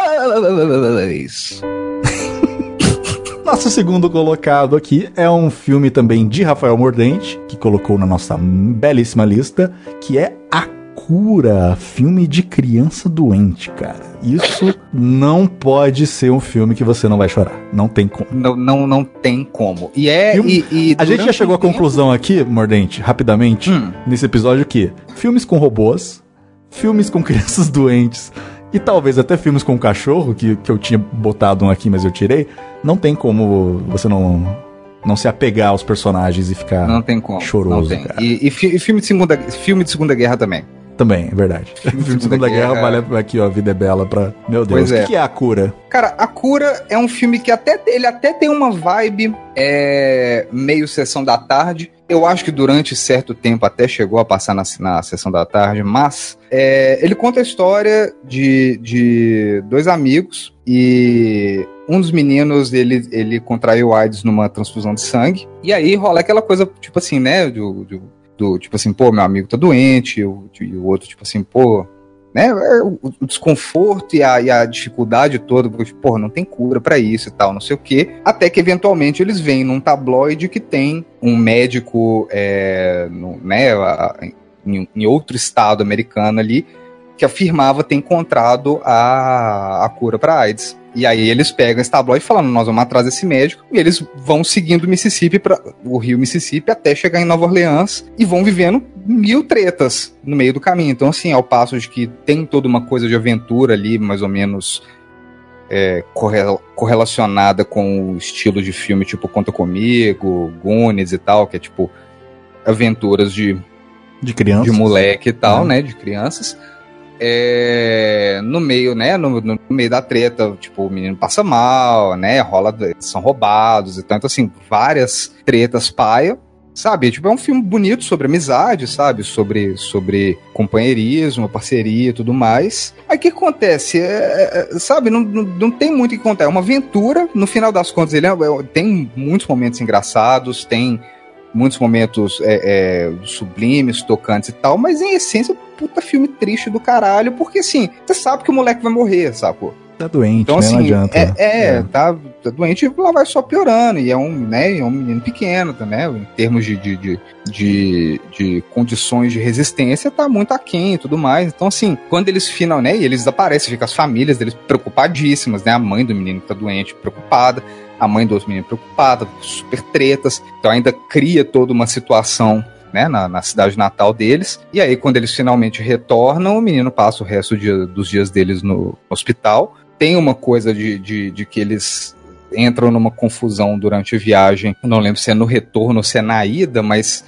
Speaker 3: Dois.
Speaker 2: Nosso segundo colocado aqui é um filme também de Rafael Mordente, que colocou na nossa belíssima lista, que é A Cura, filme de criança doente, cara. Isso não pode ser um filme que você não vai chorar. Não tem como.
Speaker 3: Não, não, não tem como. E é...
Speaker 2: Filme...
Speaker 3: E, e
Speaker 2: a gente já chegou à tempo... conclusão aqui, Mordente, rapidamente, hum. nesse episódio que filmes com robôs, filmes com crianças doentes... E talvez até filmes com cachorro, que, que eu tinha botado um aqui, mas eu tirei. Não tem como você não, não se apegar aos personagens e ficar
Speaker 3: não tem como,
Speaker 2: choroso,
Speaker 3: não tem.
Speaker 2: Cara.
Speaker 3: E, e, fi, e filme, de segunda, filme de Segunda Guerra também.
Speaker 2: também, é verdade. Filme de Segunda Guerra, Guerra vale aqui, ó, Vida é Bela pra... Meu Deus,
Speaker 3: pois
Speaker 2: o
Speaker 3: é.
Speaker 2: que, que é A Cura?
Speaker 3: Cara, A Cura é um filme que até, ele até tem uma vibe é, meio Sessão da Tarde. Eu acho que durante certo tempo até chegou a passar na, na Sessão da Tarde, mas é, ele conta a história de, de dois amigos e um dos meninos, ele, ele contraiu AIDS numa transfusão de sangue. E aí rola aquela coisa, tipo assim, né, do, do, do tipo assim, pô, meu amigo tá doente, e o, e o outro, tipo assim, pô... Né, o, o desconforto e a, e a dificuldade toda, porque, porra, não tem cura pra isso e tal, não sei o quê, até que eventualmente eles veem num tabloide que tem um médico é, no, né, a, em, em outro estado americano ali, que afirmava ter encontrado a, a cura pra AIDS. E aí eles pegam esse tabloide falando, nós vamos atrás desse médico, e eles vão seguindo o Mississippi, pra, o rio Mississippi, até chegar em Nova Orleans, e vão vivendo mil tretas no meio do caminho. Então, assim, ao passo de que tem toda uma coisa de aventura ali, mais ou menos é, correl- correlacionada com o estilo de filme, tipo Conta Comigo, Goonies e tal, que é tipo aventuras de,
Speaker 2: de crianças,
Speaker 3: de moleque e tal,
Speaker 2: é.
Speaker 3: né, de crianças. É, no meio, né, no, no meio da treta, tipo, o menino passa mal, né, rola, são roubados e tanto, assim, várias tretas paia, sabe, tipo, é um filme bonito sobre amizade, sabe, sobre, sobre companheirismo, parceria e tudo mais. Aí o que acontece, é, é, sabe, não, não, não tem muito o que contar, é uma aventura, no final das contas ele é, é, tem muitos momentos engraçados, tem muitos momentos é, é, sublimes, tocantes e tal, mas em essência, puta filme triste do caralho, porque assim, você sabe que o moleque vai morrer, sacou?
Speaker 2: Tá doente,
Speaker 3: então,
Speaker 2: né?
Speaker 3: assim,
Speaker 2: Não adianta.
Speaker 3: É, é,
Speaker 2: é.
Speaker 3: Tá, tá doente e lá vai só piorando, e é um, né, é um menino pequeno, né, em termos de, de, de, de, de condições de resistência, tá muito aquém e tudo mais. Então, assim, quando eles finam, né, e eles desaparecem, ficam as famílias deles preocupadíssimas, né, a mãe do menino que tá doente preocupada, a mãe dos meninos preocupada, super tretas, então ainda cria toda uma situação, né, na, na cidade natal deles, e aí quando eles finalmente retornam, o menino passa o resto dia, dos dias deles no hospital. Tem uma coisa de, de, de que eles entram numa confusão durante a viagem, eu não lembro se é no retorno ou se é na ida, mas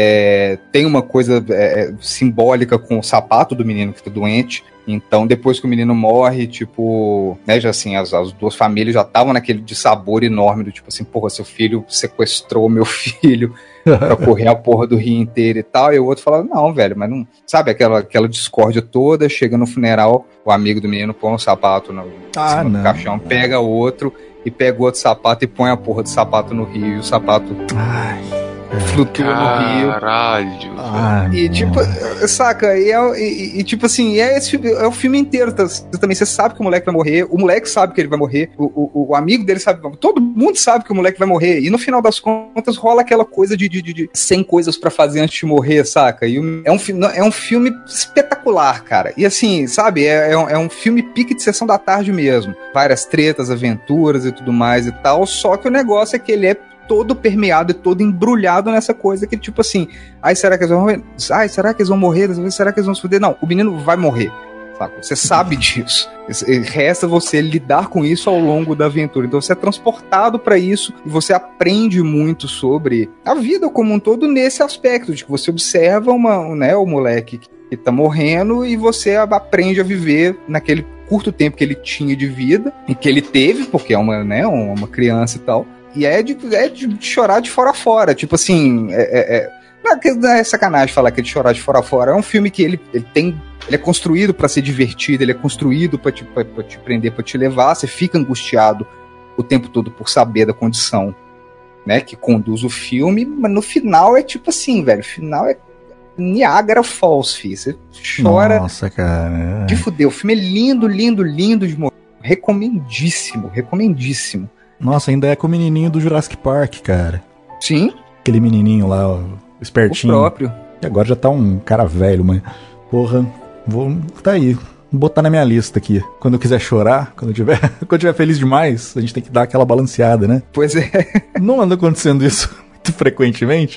Speaker 3: é, tem uma coisa é, simbólica com o sapato do menino que tá doente. Então, depois que o menino morre, tipo, né, já assim, as, as duas famílias já estavam naquele dissabor enorme do tipo assim, porra, seu filho sequestrou meu filho pra correr a porra do rio inteiro e tal, e o outro falava, não, velho, mas não, sabe, aquela, aquela discórdia toda, chega no funeral, o amigo do menino põe um sapato no,
Speaker 2: ah,
Speaker 3: no caixão, pega o outro e pega o outro sapato e põe a porra do sapato no rio, e o sapato...
Speaker 2: Ai...
Speaker 3: flutua no rio.
Speaker 4: Caralho.
Speaker 2: Ah,
Speaker 3: e tipo, saca, e, é, e, e tipo assim, é, esse, é o filme inteiro. Tá, também você sabe que o moleque vai morrer, o moleque sabe que ele vai morrer, o, o, o amigo dele sabe, todo mundo sabe que o moleque vai morrer. E no final das contas rola aquela coisa de, de, de, de cem coisas pra fazer antes de morrer, saca? E é um, é um filme espetacular, cara. E assim, sabe, é, é, um, é um filme pique de Sessão da Tarde mesmo. Várias tretas, aventuras e tudo mais e tal. Só que o negócio é que ele é todo permeado e todo embrulhado nessa coisa que, tipo assim, ai, será que eles vão morrer? Ai, será que eles vão morrer? Será que eles vão se fuder? Não, o menino vai morrer, saca? Você sabe disso. Resta você lidar com isso ao longo da aventura. Então você é transportado pra isso e você aprende muito sobre a vida como um todo nesse aspecto, de que você observa uma, né, o moleque que tá morrendo e você aprende a viver naquele curto tempo que ele tinha de vida e que ele teve, porque é uma, né, uma criança e tal. E é de, é de chorar de fora a fora. Tipo assim, é, é, é, não é sacanagem falar que é de chorar de fora a fora. É um filme que ele, ele tem. Ele é construído pra ser divertido, ele é construído pra te, pra, pra te prender, pra te levar. Você fica angustiado o tempo todo por saber da condição, né, que conduz o filme, mas no final é tipo assim, velho. O final é Niagara Falls, filho. Você chora.
Speaker 2: Nossa, cara.
Speaker 3: De fuder. O filme é lindo, lindo, lindo de morrer. Recomendíssimo, recomendíssimo.
Speaker 2: Nossa, ainda é com o menininho do Jurassic Park, cara.
Speaker 3: Sim.
Speaker 2: Aquele menininho lá, ó, espertinho.
Speaker 3: O próprio.
Speaker 2: E agora já tá um cara velho, mas... Porra, vou... Tá aí. Vou botar na minha lista aqui. Quando eu quiser chorar, quando eu tiver, quando eu tiver feliz demais, a gente tem que dar aquela balanceada, né?
Speaker 3: Pois é.
Speaker 2: Não anda acontecendo isso muito frequentemente.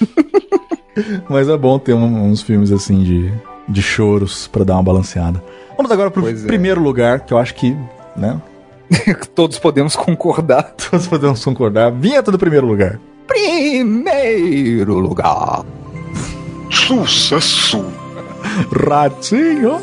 Speaker 2: Mas é bom ter um, uns filmes assim de, de choros pra dar uma balanceada. Vamos agora pro
Speaker 3: pois
Speaker 2: primeiro é. lugar, que eu acho que, né...
Speaker 3: Todos podemos concordar.
Speaker 2: Todos podemos concordar. Vinheta do primeiro lugar.
Speaker 3: Primeiro lugar.
Speaker 1: Sucesso.
Speaker 2: Ratinho.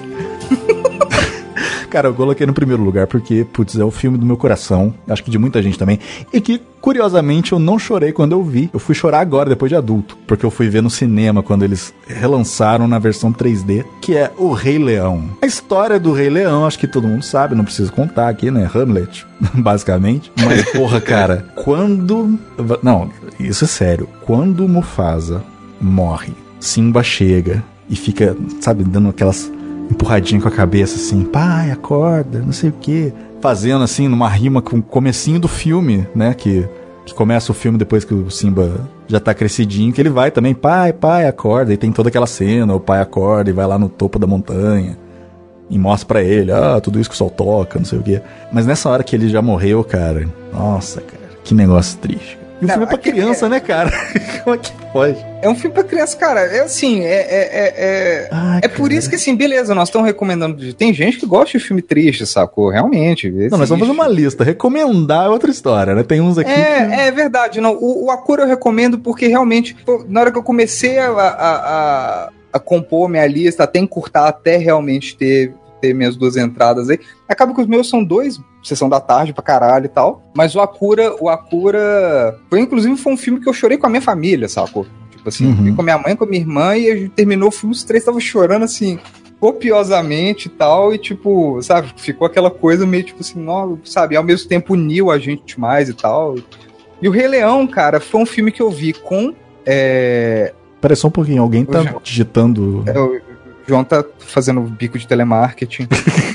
Speaker 2: Cara, eu coloquei no primeiro lugar porque, putz, é o filme do meu coração. Acho que de muita gente também. E que, curiosamente, eu não chorei quando eu vi. Eu fui chorar agora, depois de adulto. Porque eu fui ver no cinema quando eles relançaram na versão três D, que é O Rei Leão. A história do Rei Leão, acho que todo mundo sabe, não preciso contar aqui, né? Hamlet, basicamente. Mas, porra, cara, quando... Não, isso é sério. Quando Mufasa morre, Simba chega e fica, sabe, dando aquelas... empurradinho com a cabeça assim, pai, acorda, não sei o que, fazendo assim numa rima com o comecinho do filme, né, que, que começa o filme depois que o Simba já tá crescidinho, que ele vai também, pai, pai, acorda, e tem toda aquela cena, o pai acorda e vai lá no topo da montanha e mostra pra ele, ah, tudo isso que o sol toca, não sei o que, mas nessa hora que ele já morreu, cara, nossa, cara, que negócio triste. E o
Speaker 3: não,
Speaker 2: filme é pra criança, é... né, cara? Como é que pode?
Speaker 3: É um filme pra criança, cara. É assim, é... É, é, é... Ai, é por isso que, assim, beleza, nós estamos recomendando... Tem gente que gosta de filme triste, sacou? Realmente. Existe.
Speaker 2: Não, nós vamos fazer uma lista. Recomendar é outra história, né? Tem uns aqui
Speaker 3: É,
Speaker 2: que...
Speaker 3: é verdade. Não, o, o Akira eu recomendo porque, realmente, pô, na hora que eu comecei a, a, a, a compor minha lista, até encurtar, até realmente ter... ter minhas duas entradas aí. Acaba que os meus são dois, sessão da tarde pra caralho e tal. Mas o Akira, o Akira... Foi, inclusive, foi um filme que eu chorei com a minha família, sacou? Tipo assim, uhum. com a minha mãe, com a minha irmã, e a gente terminou o filme, os três estavam chorando, assim, copiosamente e tal, e tipo, sabe, ficou aquela coisa meio tipo assim, não, sabe, e ao mesmo tempo uniu a gente mais e tal. E o Rei Leão, cara, foi um filme que eu vi com... É...
Speaker 2: Pera só um pouquinho, alguém tá João, digitando...
Speaker 3: É, o João tá fazendo bico de telemarketing.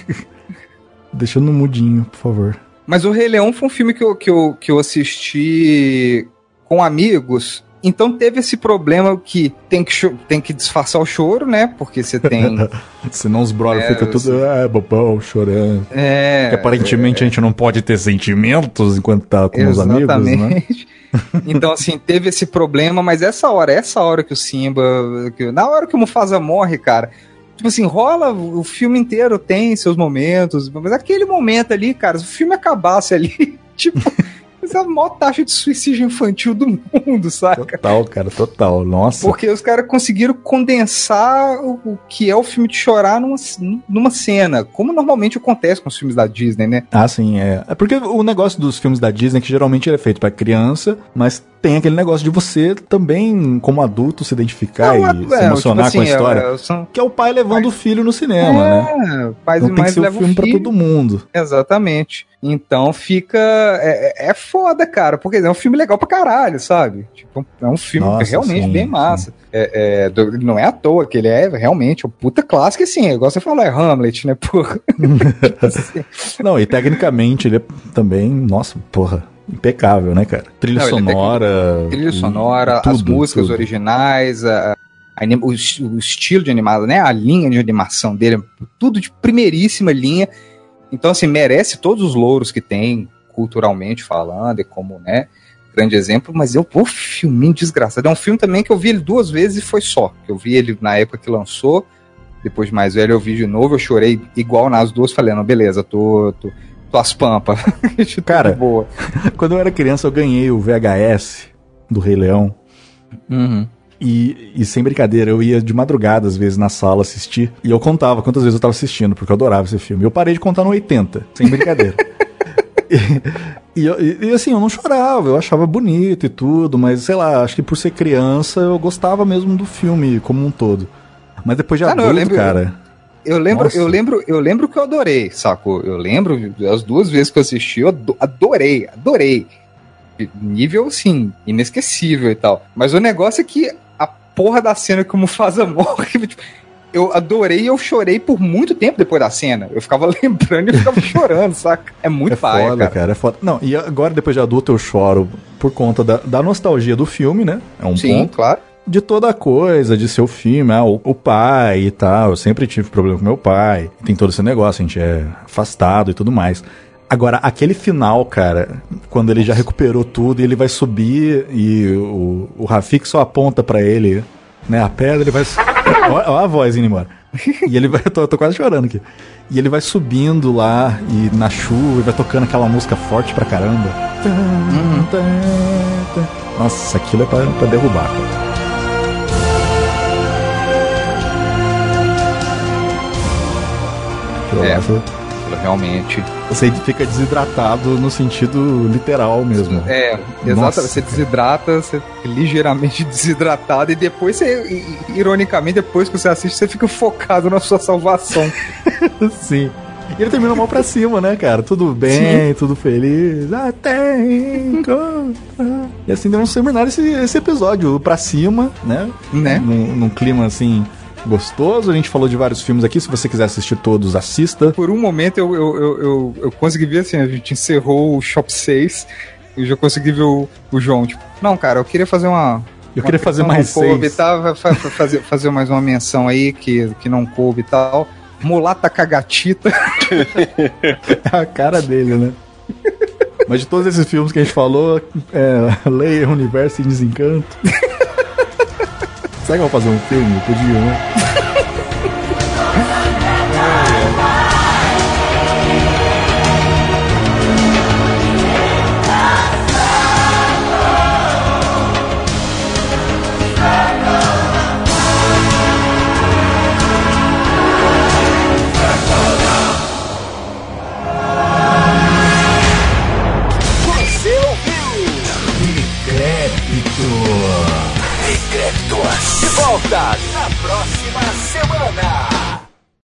Speaker 2: Deixa no mudinho, por favor.
Speaker 3: Mas o Rei Leão foi um filme que eu, que eu, que eu assisti com amigos, então teve esse problema que tem que, cho- tem que disfarçar o choro, né? Porque você tem...
Speaker 2: Senão os brothers é, ficam tudo, você... ah, bobão, chorando.
Speaker 3: É...
Speaker 2: Porque aparentemente é... a gente não pode ter sentimentos enquanto tá com
Speaker 3: Exatamente.
Speaker 2: os amigos, né?
Speaker 3: Então, assim, teve esse problema, mas essa hora, essa hora que o Simba... Que, na hora que o Mufasa morre, cara... Tipo assim, rola, o filme inteiro tem seus momentos, mas aquele momento ali, cara, se o filme acabasse ali, tipo... Mas é a maior taxa de suicídio infantil do mundo, saca?
Speaker 2: Total, cara, total. Nossa.
Speaker 3: Porque os caras conseguiram condensar o, o que é o filme de chorar numa, numa cena, como normalmente acontece com os filmes da Disney, né?
Speaker 2: Ah, sim, é. É porque o negócio dos filmes da Disney é que geralmente ele é feito pra criança, mas tem aquele negócio de você também, como adulto, se identificar não, e é, se emocionar tipo assim, com a história. É, são... Que é o pai levando o filho no cinema, é, né?
Speaker 3: Pais
Speaker 2: então
Speaker 3: e
Speaker 2: tem que ser
Speaker 3: levam
Speaker 2: um filme pra todo mundo.
Speaker 3: Exatamente. Então fica... É, é foda, cara, porque é um filme legal pra caralho, sabe? Tipo, é um filme Nossa, realmente sim, bem massa. É, é, do, não é à toa que ele é realmente um puta clássico, assim, igual você falou, é Hamlet, né, porra?
Speaker 2: Não, e tecnicamente ele é também, nossa, porra, impecável, né, cara? Trilha não, sonora... É
Speaker 3: trilha sonora, tudo, as músicas tudo. originais, a, a, o, o estilo de animado, né, a linha de animação dele, tudo de primeiríssima linha. Então, assim, merece todos os louros que tem, culturalmente falando, e como, né, grande exemplo, mas eu, pô, filminho desgraçado. É um filme também que eu vi ele duas vezes e foi só. Eu vi ele na época que lançou, depois de mais velho eu vi de novo, eu chorei igual nas duas, falei, não, beleza, tô, tô, tô as pampas.
Speaker 2: Cara, boa. Quando eu era criança eu ganhei o V H S do Rei Leão.
Speaker 3: Uhum.
Speaker 2: E, e sem brincadeira, eu ia de madrugada às vezes na sala assistir, e eu contava quantas vezes eu tava assistindo, porque eu adorava esse filme. Eu parei de contar no oitenta, sem brincadeira. e, e, e assim, eu não chorava, eu achava bonito e tudo, mas sei lá, acho que por ser criança eu gostava mesmo do filme como um todo. Mas depois de ah, adulto, não, eu lembro, cara...
Speaker 3: Eu lembro, eu lembro, eu lembro que eu adorei, sacou? Eu lembro, as duas vezes que eu assisti, eu adorei, adorei. Nível, assim, inesquecível e tal. Mas o negócio é que a porra da cena que o Mufasa morre, tipo, eu adorei e eu chorei por muito tempo depois da cena. Eu ficava lembrando e ficava chorando, saca? É muito
Speaker 2: é paia, foda, cara. cara. É foda. Não, e agora, depois de adulto, eu choro por conta da, da nostalgia do filme, né? É um
Speaker 3: Sim,
Speaker 2: ponto.
Speaker 3: Claro.
Speaker 2: De toda a coisa, de ser o filme, ah, o, o pai e tal. Eu sempre tive problema com meu pai. Tem todo esse negócio, a gente é afastado e tudo mais. Agora, aquele final, cara, quando ele já recuperou tudo e ele vai subir e o, o Rafik só aponta pra ele, né, a pedra, ele vai... Olha a voz indo embora. E ele vai... Tô, tô quase chorando aqui. E ele vai subindo lá e na chuva e vai tocando aquela música forte pra caramba. Uhum. Nossa, aquilo é pra, pra derrubar, cara. Aquilo
Speaker 3: É.
Speaker 2: lá, você,
Speaker 3: Realmente.
Speaker 2: você fica desidratado no sentido literal mesmo.
Speaker 3: É,
Speaker 2: Nossa,
Speaker 3: exato. Você desidrata, você fica ligeiramente desidratado e depois você, ironicamente, depois que você assiste, você fica focado na sua salvação.
Speaker 2: Sim. E ele termina mal pra cima, né, cara? Tudo bem,
Speaker 3: Sim.
Speaker 2: tudo feliz. Até encontrar. E assim devemos terminar esse, esse episódio pra cima, né?
Speaker 3: Né?
Speaker 2: Num, num clima assim gostoso. A gente falou de vários filmes aqui. Se você quiser assistir todos, assista.
Speaker 3: Por um momento eu, eu, eu, eu, eu consegui ver assim, a gente encerrou o Shop seis e eu já consegui ver o, o João, tipo, não, cara, eu queria fazer uma.
Speaker 2: Eu
Speaker 3: uma
Speaker 2: queria fazer
Speaker 3: menção
Speaker 2: mais
Speaker 3: não coube
Speaker 2: seis.
Speaker 3: e tal, fa- fa- fazer, fazer mais uma menção aí que, que não coube e tal. Mulata Cagatita.
Speaker 2: É a cara dele, né? Mas de todos esses filmes que a gente falou, é, Leia, Universo e Desencanto. Será que eu vou fazer um filme? Podia, né?
Speaker 1: Você ouviu? Decrépito. De volta na próxima semana.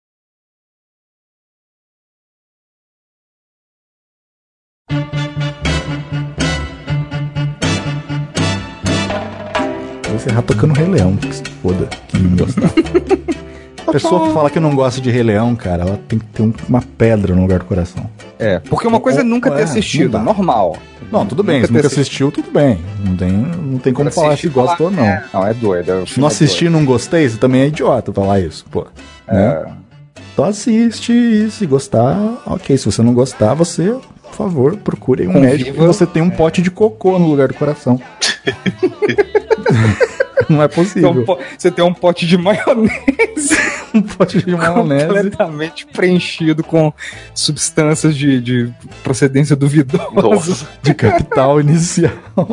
Speaker 2: Vou encerrar tocando Rei Leão, que se foda, que não gostar. A pessoa que fala que não gosta de Rei Leão, cara, ela tem que ter um- uma pedra no lugar do coração.
Speaker 3: É, porque uma coisa é nunca ter
Speaker 2: É,
Speaker 3: assistido,
Speaker 2: não dá.
Speaker 3: normal.
Speaker 2: Não, tudo bem,
Speaker 3: Nunca
Speaker 2: se nunca
Speaker 3: ter
Speaker 2: assistiu, tudo bem. Não tem, não tem como
Speaker 3: Pra
Speaker 2: falar
Speaker 3: assistir
Speaker 2: se gosta
Speaker 3: falar,
Speaker 2: ou não.
Speaker 3: é, não, é doido. é-
Speaker 2: Se não assisti e não gostei, você também é idiota falar isso, pô. Né? Então assiste e se gostar, ok. Se você não gostar, você, por favor, procure um
Speaker 3: Conviva.
Speaker 2: médico e você tem um pote de cocô no lugar do coração. Não é
Speaker 3: Então,
Speaker 2: possível.
Speaker 3: pô, você tem um pote de maionese
Speaker 2: Um pote de maionese
Speaker 3: completamente preenchido com substâncias de, de procedência duvidosa.
Speaker 4: Nossa.
Speaker 2: de capital inicial.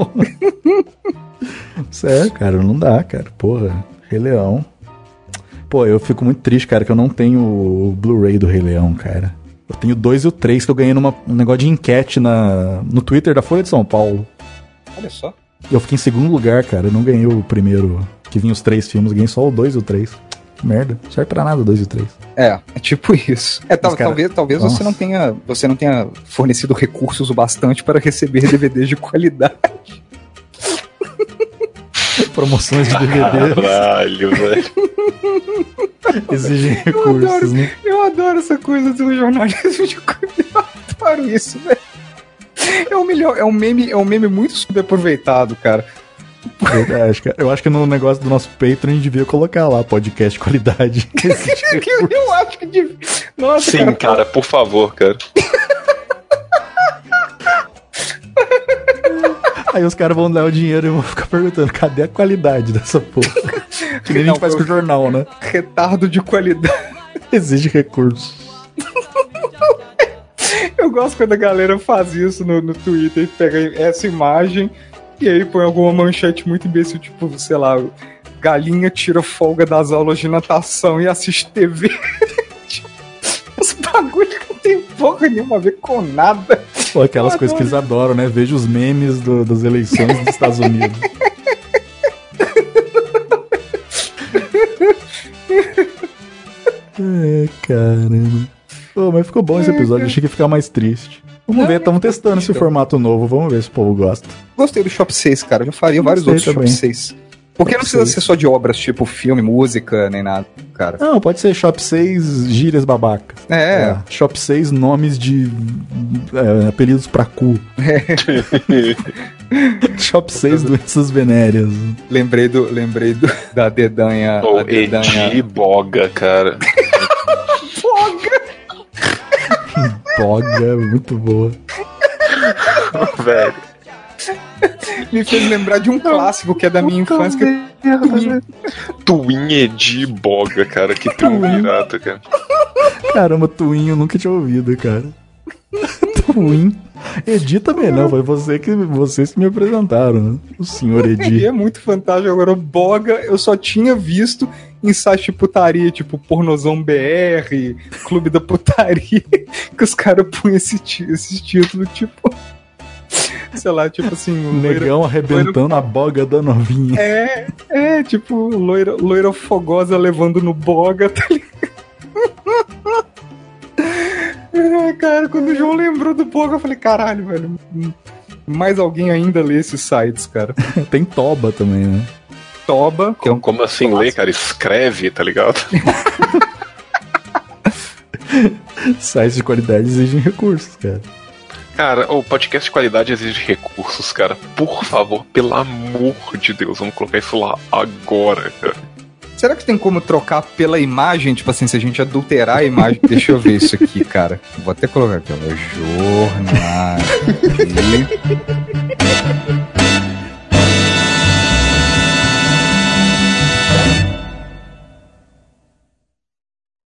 Speaker 2: Sério, cara, não dá, cara. Porra, Rei Leão. Pô, eu fico muito triste, cara, que eu não tenho o Blu-ray do Rei Leão, cara. Eu tenho dois e o três que eu ganhei numa, um negócio de enquete na, no Twitter da Folha de São Paulo.
Speaker 3: Olha só.
Speaker 2: E eu fiquei em segundo lugar, cara. Eu não ganhei o primeiro, que vinha os três filmes. Eu ganhei só o dois e o três. Que merda. Não serve pra nada o dois e o três.
Speaker 3: É, é tipo isso. É, tal-
Speaker 2: Mas, cara,
Speaker 3: talvez talvez
Speaker 2: nossa.
Speaker 3: você não tenha você não tenha fornecido recursos o bastante para receber D V Ds de qualidade.
Speaker 2: Promoções de D V D
Speaker 4: Caralho, velho.
Speaker 2: exigem
Speaker 3: Eu adoro,
Speaker 2: recursos, né?
Speaker 3: eu adoro essa coisa do jornalismo de qualidade. Eu adoro isso, velho. É o melhor, é um meme, é um meme muito subaproveitado, cara.
Speaker 2: Verdade, cara. Eu acho que no negócio do nosso Patreon a gente devia colocar lá podcast de qualidade.
Speaker 3: eu, eu acho que devia. Nossa,
Speaker 4: Sim,
Speaker 3: cara.
Speaker 4: cara, por favor, cara.
Speaker 2: Aí os caras vão dar o dinheiro e vão ficar perguntando, cadê a qualidade dessa porra? Que nem a
Speaker 3: Não,
Speaker 2: gente faz com o jornal, né?
Speaker 3: Retardo de qualidade.
Speaker 2: Exige recursos.
Speaker 3: Eu gosto quando a galera faz isso no, no Twitter e pega essa imagem e aí põe alguma manchete muito imbecil, tipo, sei lá, galinha tira folga das aulas de natação e assiste T V. Tipo, os bagulhos que não tem porra nenhuma a ver com nada.
Speaker 2: Ou aquelas
Speaker 3: Eu
Speaker 2: coisas que eles
Speaker 3: adoro.
Speaker 2: adoram, né? Veja os memes do- das eleições dos Estados Unidos. É, caramba. Pô, mas ficou bom esse episódio, achei que ia ficar mais triste. Vamos
Speaker 3: Não,
Speaker 2: ver, estamos
Speaker 3: ficou
Speaker 2: testando esse
Speaker 3: triste,
Speaker 2: formato novo, vamos ver se o povo gosta.
Speaker 3: Gostei do Shop seis, cara. Já faria vários
Speaker 2: Gostei
Speaker 3: outros
Speaker 2: também.
Speaker 3: Shop seis. Porque não
Speaker 2: Shop
Speaker 3: precisa
Speaker 2: seis.
Speaker 3: ser só de obras tipo filme, música, nem nada, cara.
Speaker 2: Não, pode ser Shop seis gírias babacas.
Speaker 3: É.
Speaker 2: Shop seis nomes de é, apelidos pra cu. Shop seis doenças venéreas.
Speaker 3: Lembrei do, lembrei do, da dedanha.
Speaker 4: Ou
Speaker 3: a dedanha.
Speaker 4: Edi Boga, cara.
Speaker 2: Boga, muito boa.
Speaker 4: Velho.
Speaker 3: Me fez lembrar de um clássico que é da minha infância. Que é
Speaker 4: Twin Edi Boga, cara. Que triunvirato, cara.
Speaker 2: Caramba, Twin eu nunca tinha ouvido, cara. Twin. Edi também não, foi você que, vocês que me apresentaram, né? O senhor
Speaker 3: E
Speaker 2: Edi.
Speaker 3: é muito fantástico. Agora, Boga, eu só tinha visto em site de putaria, tipo Pornozão B R, Clube da Putaria, que os caras põem esse, ti- esse título, tipo... Sei lá, tipo assim...
Speaker 2: O negão arrebentando loira... a boga da novinha.
Speaker 3: É, é, tipo, loira, loira fogosa levando no boga, tá ligado? É, cara, quando o João lembrou do boga, eu falei, caralho, velho... Mais alguém ainda lê esses sites, cara.
Speaker 2: Tem Toba também, né?
Speaker 3: Toba. Que é um...
Speaker 4: Como assim lê, cara? Escreve, tá ligado?
Speaker 2: Sites de qualidade exigem recursos, cara.
Speaker 4: Cara, o podcast de qualidade exige recursos, cara. Por favor, pelo amor de Deus, vamos colocar isso lá agora, cara.
Speaker 3: Será que tem como trocar pela imagem? Tipo assim, se a gente adulterar a imagem... Deixa eu ver isso aqui, cara. Vou até colocar aqui, ó. Jornal.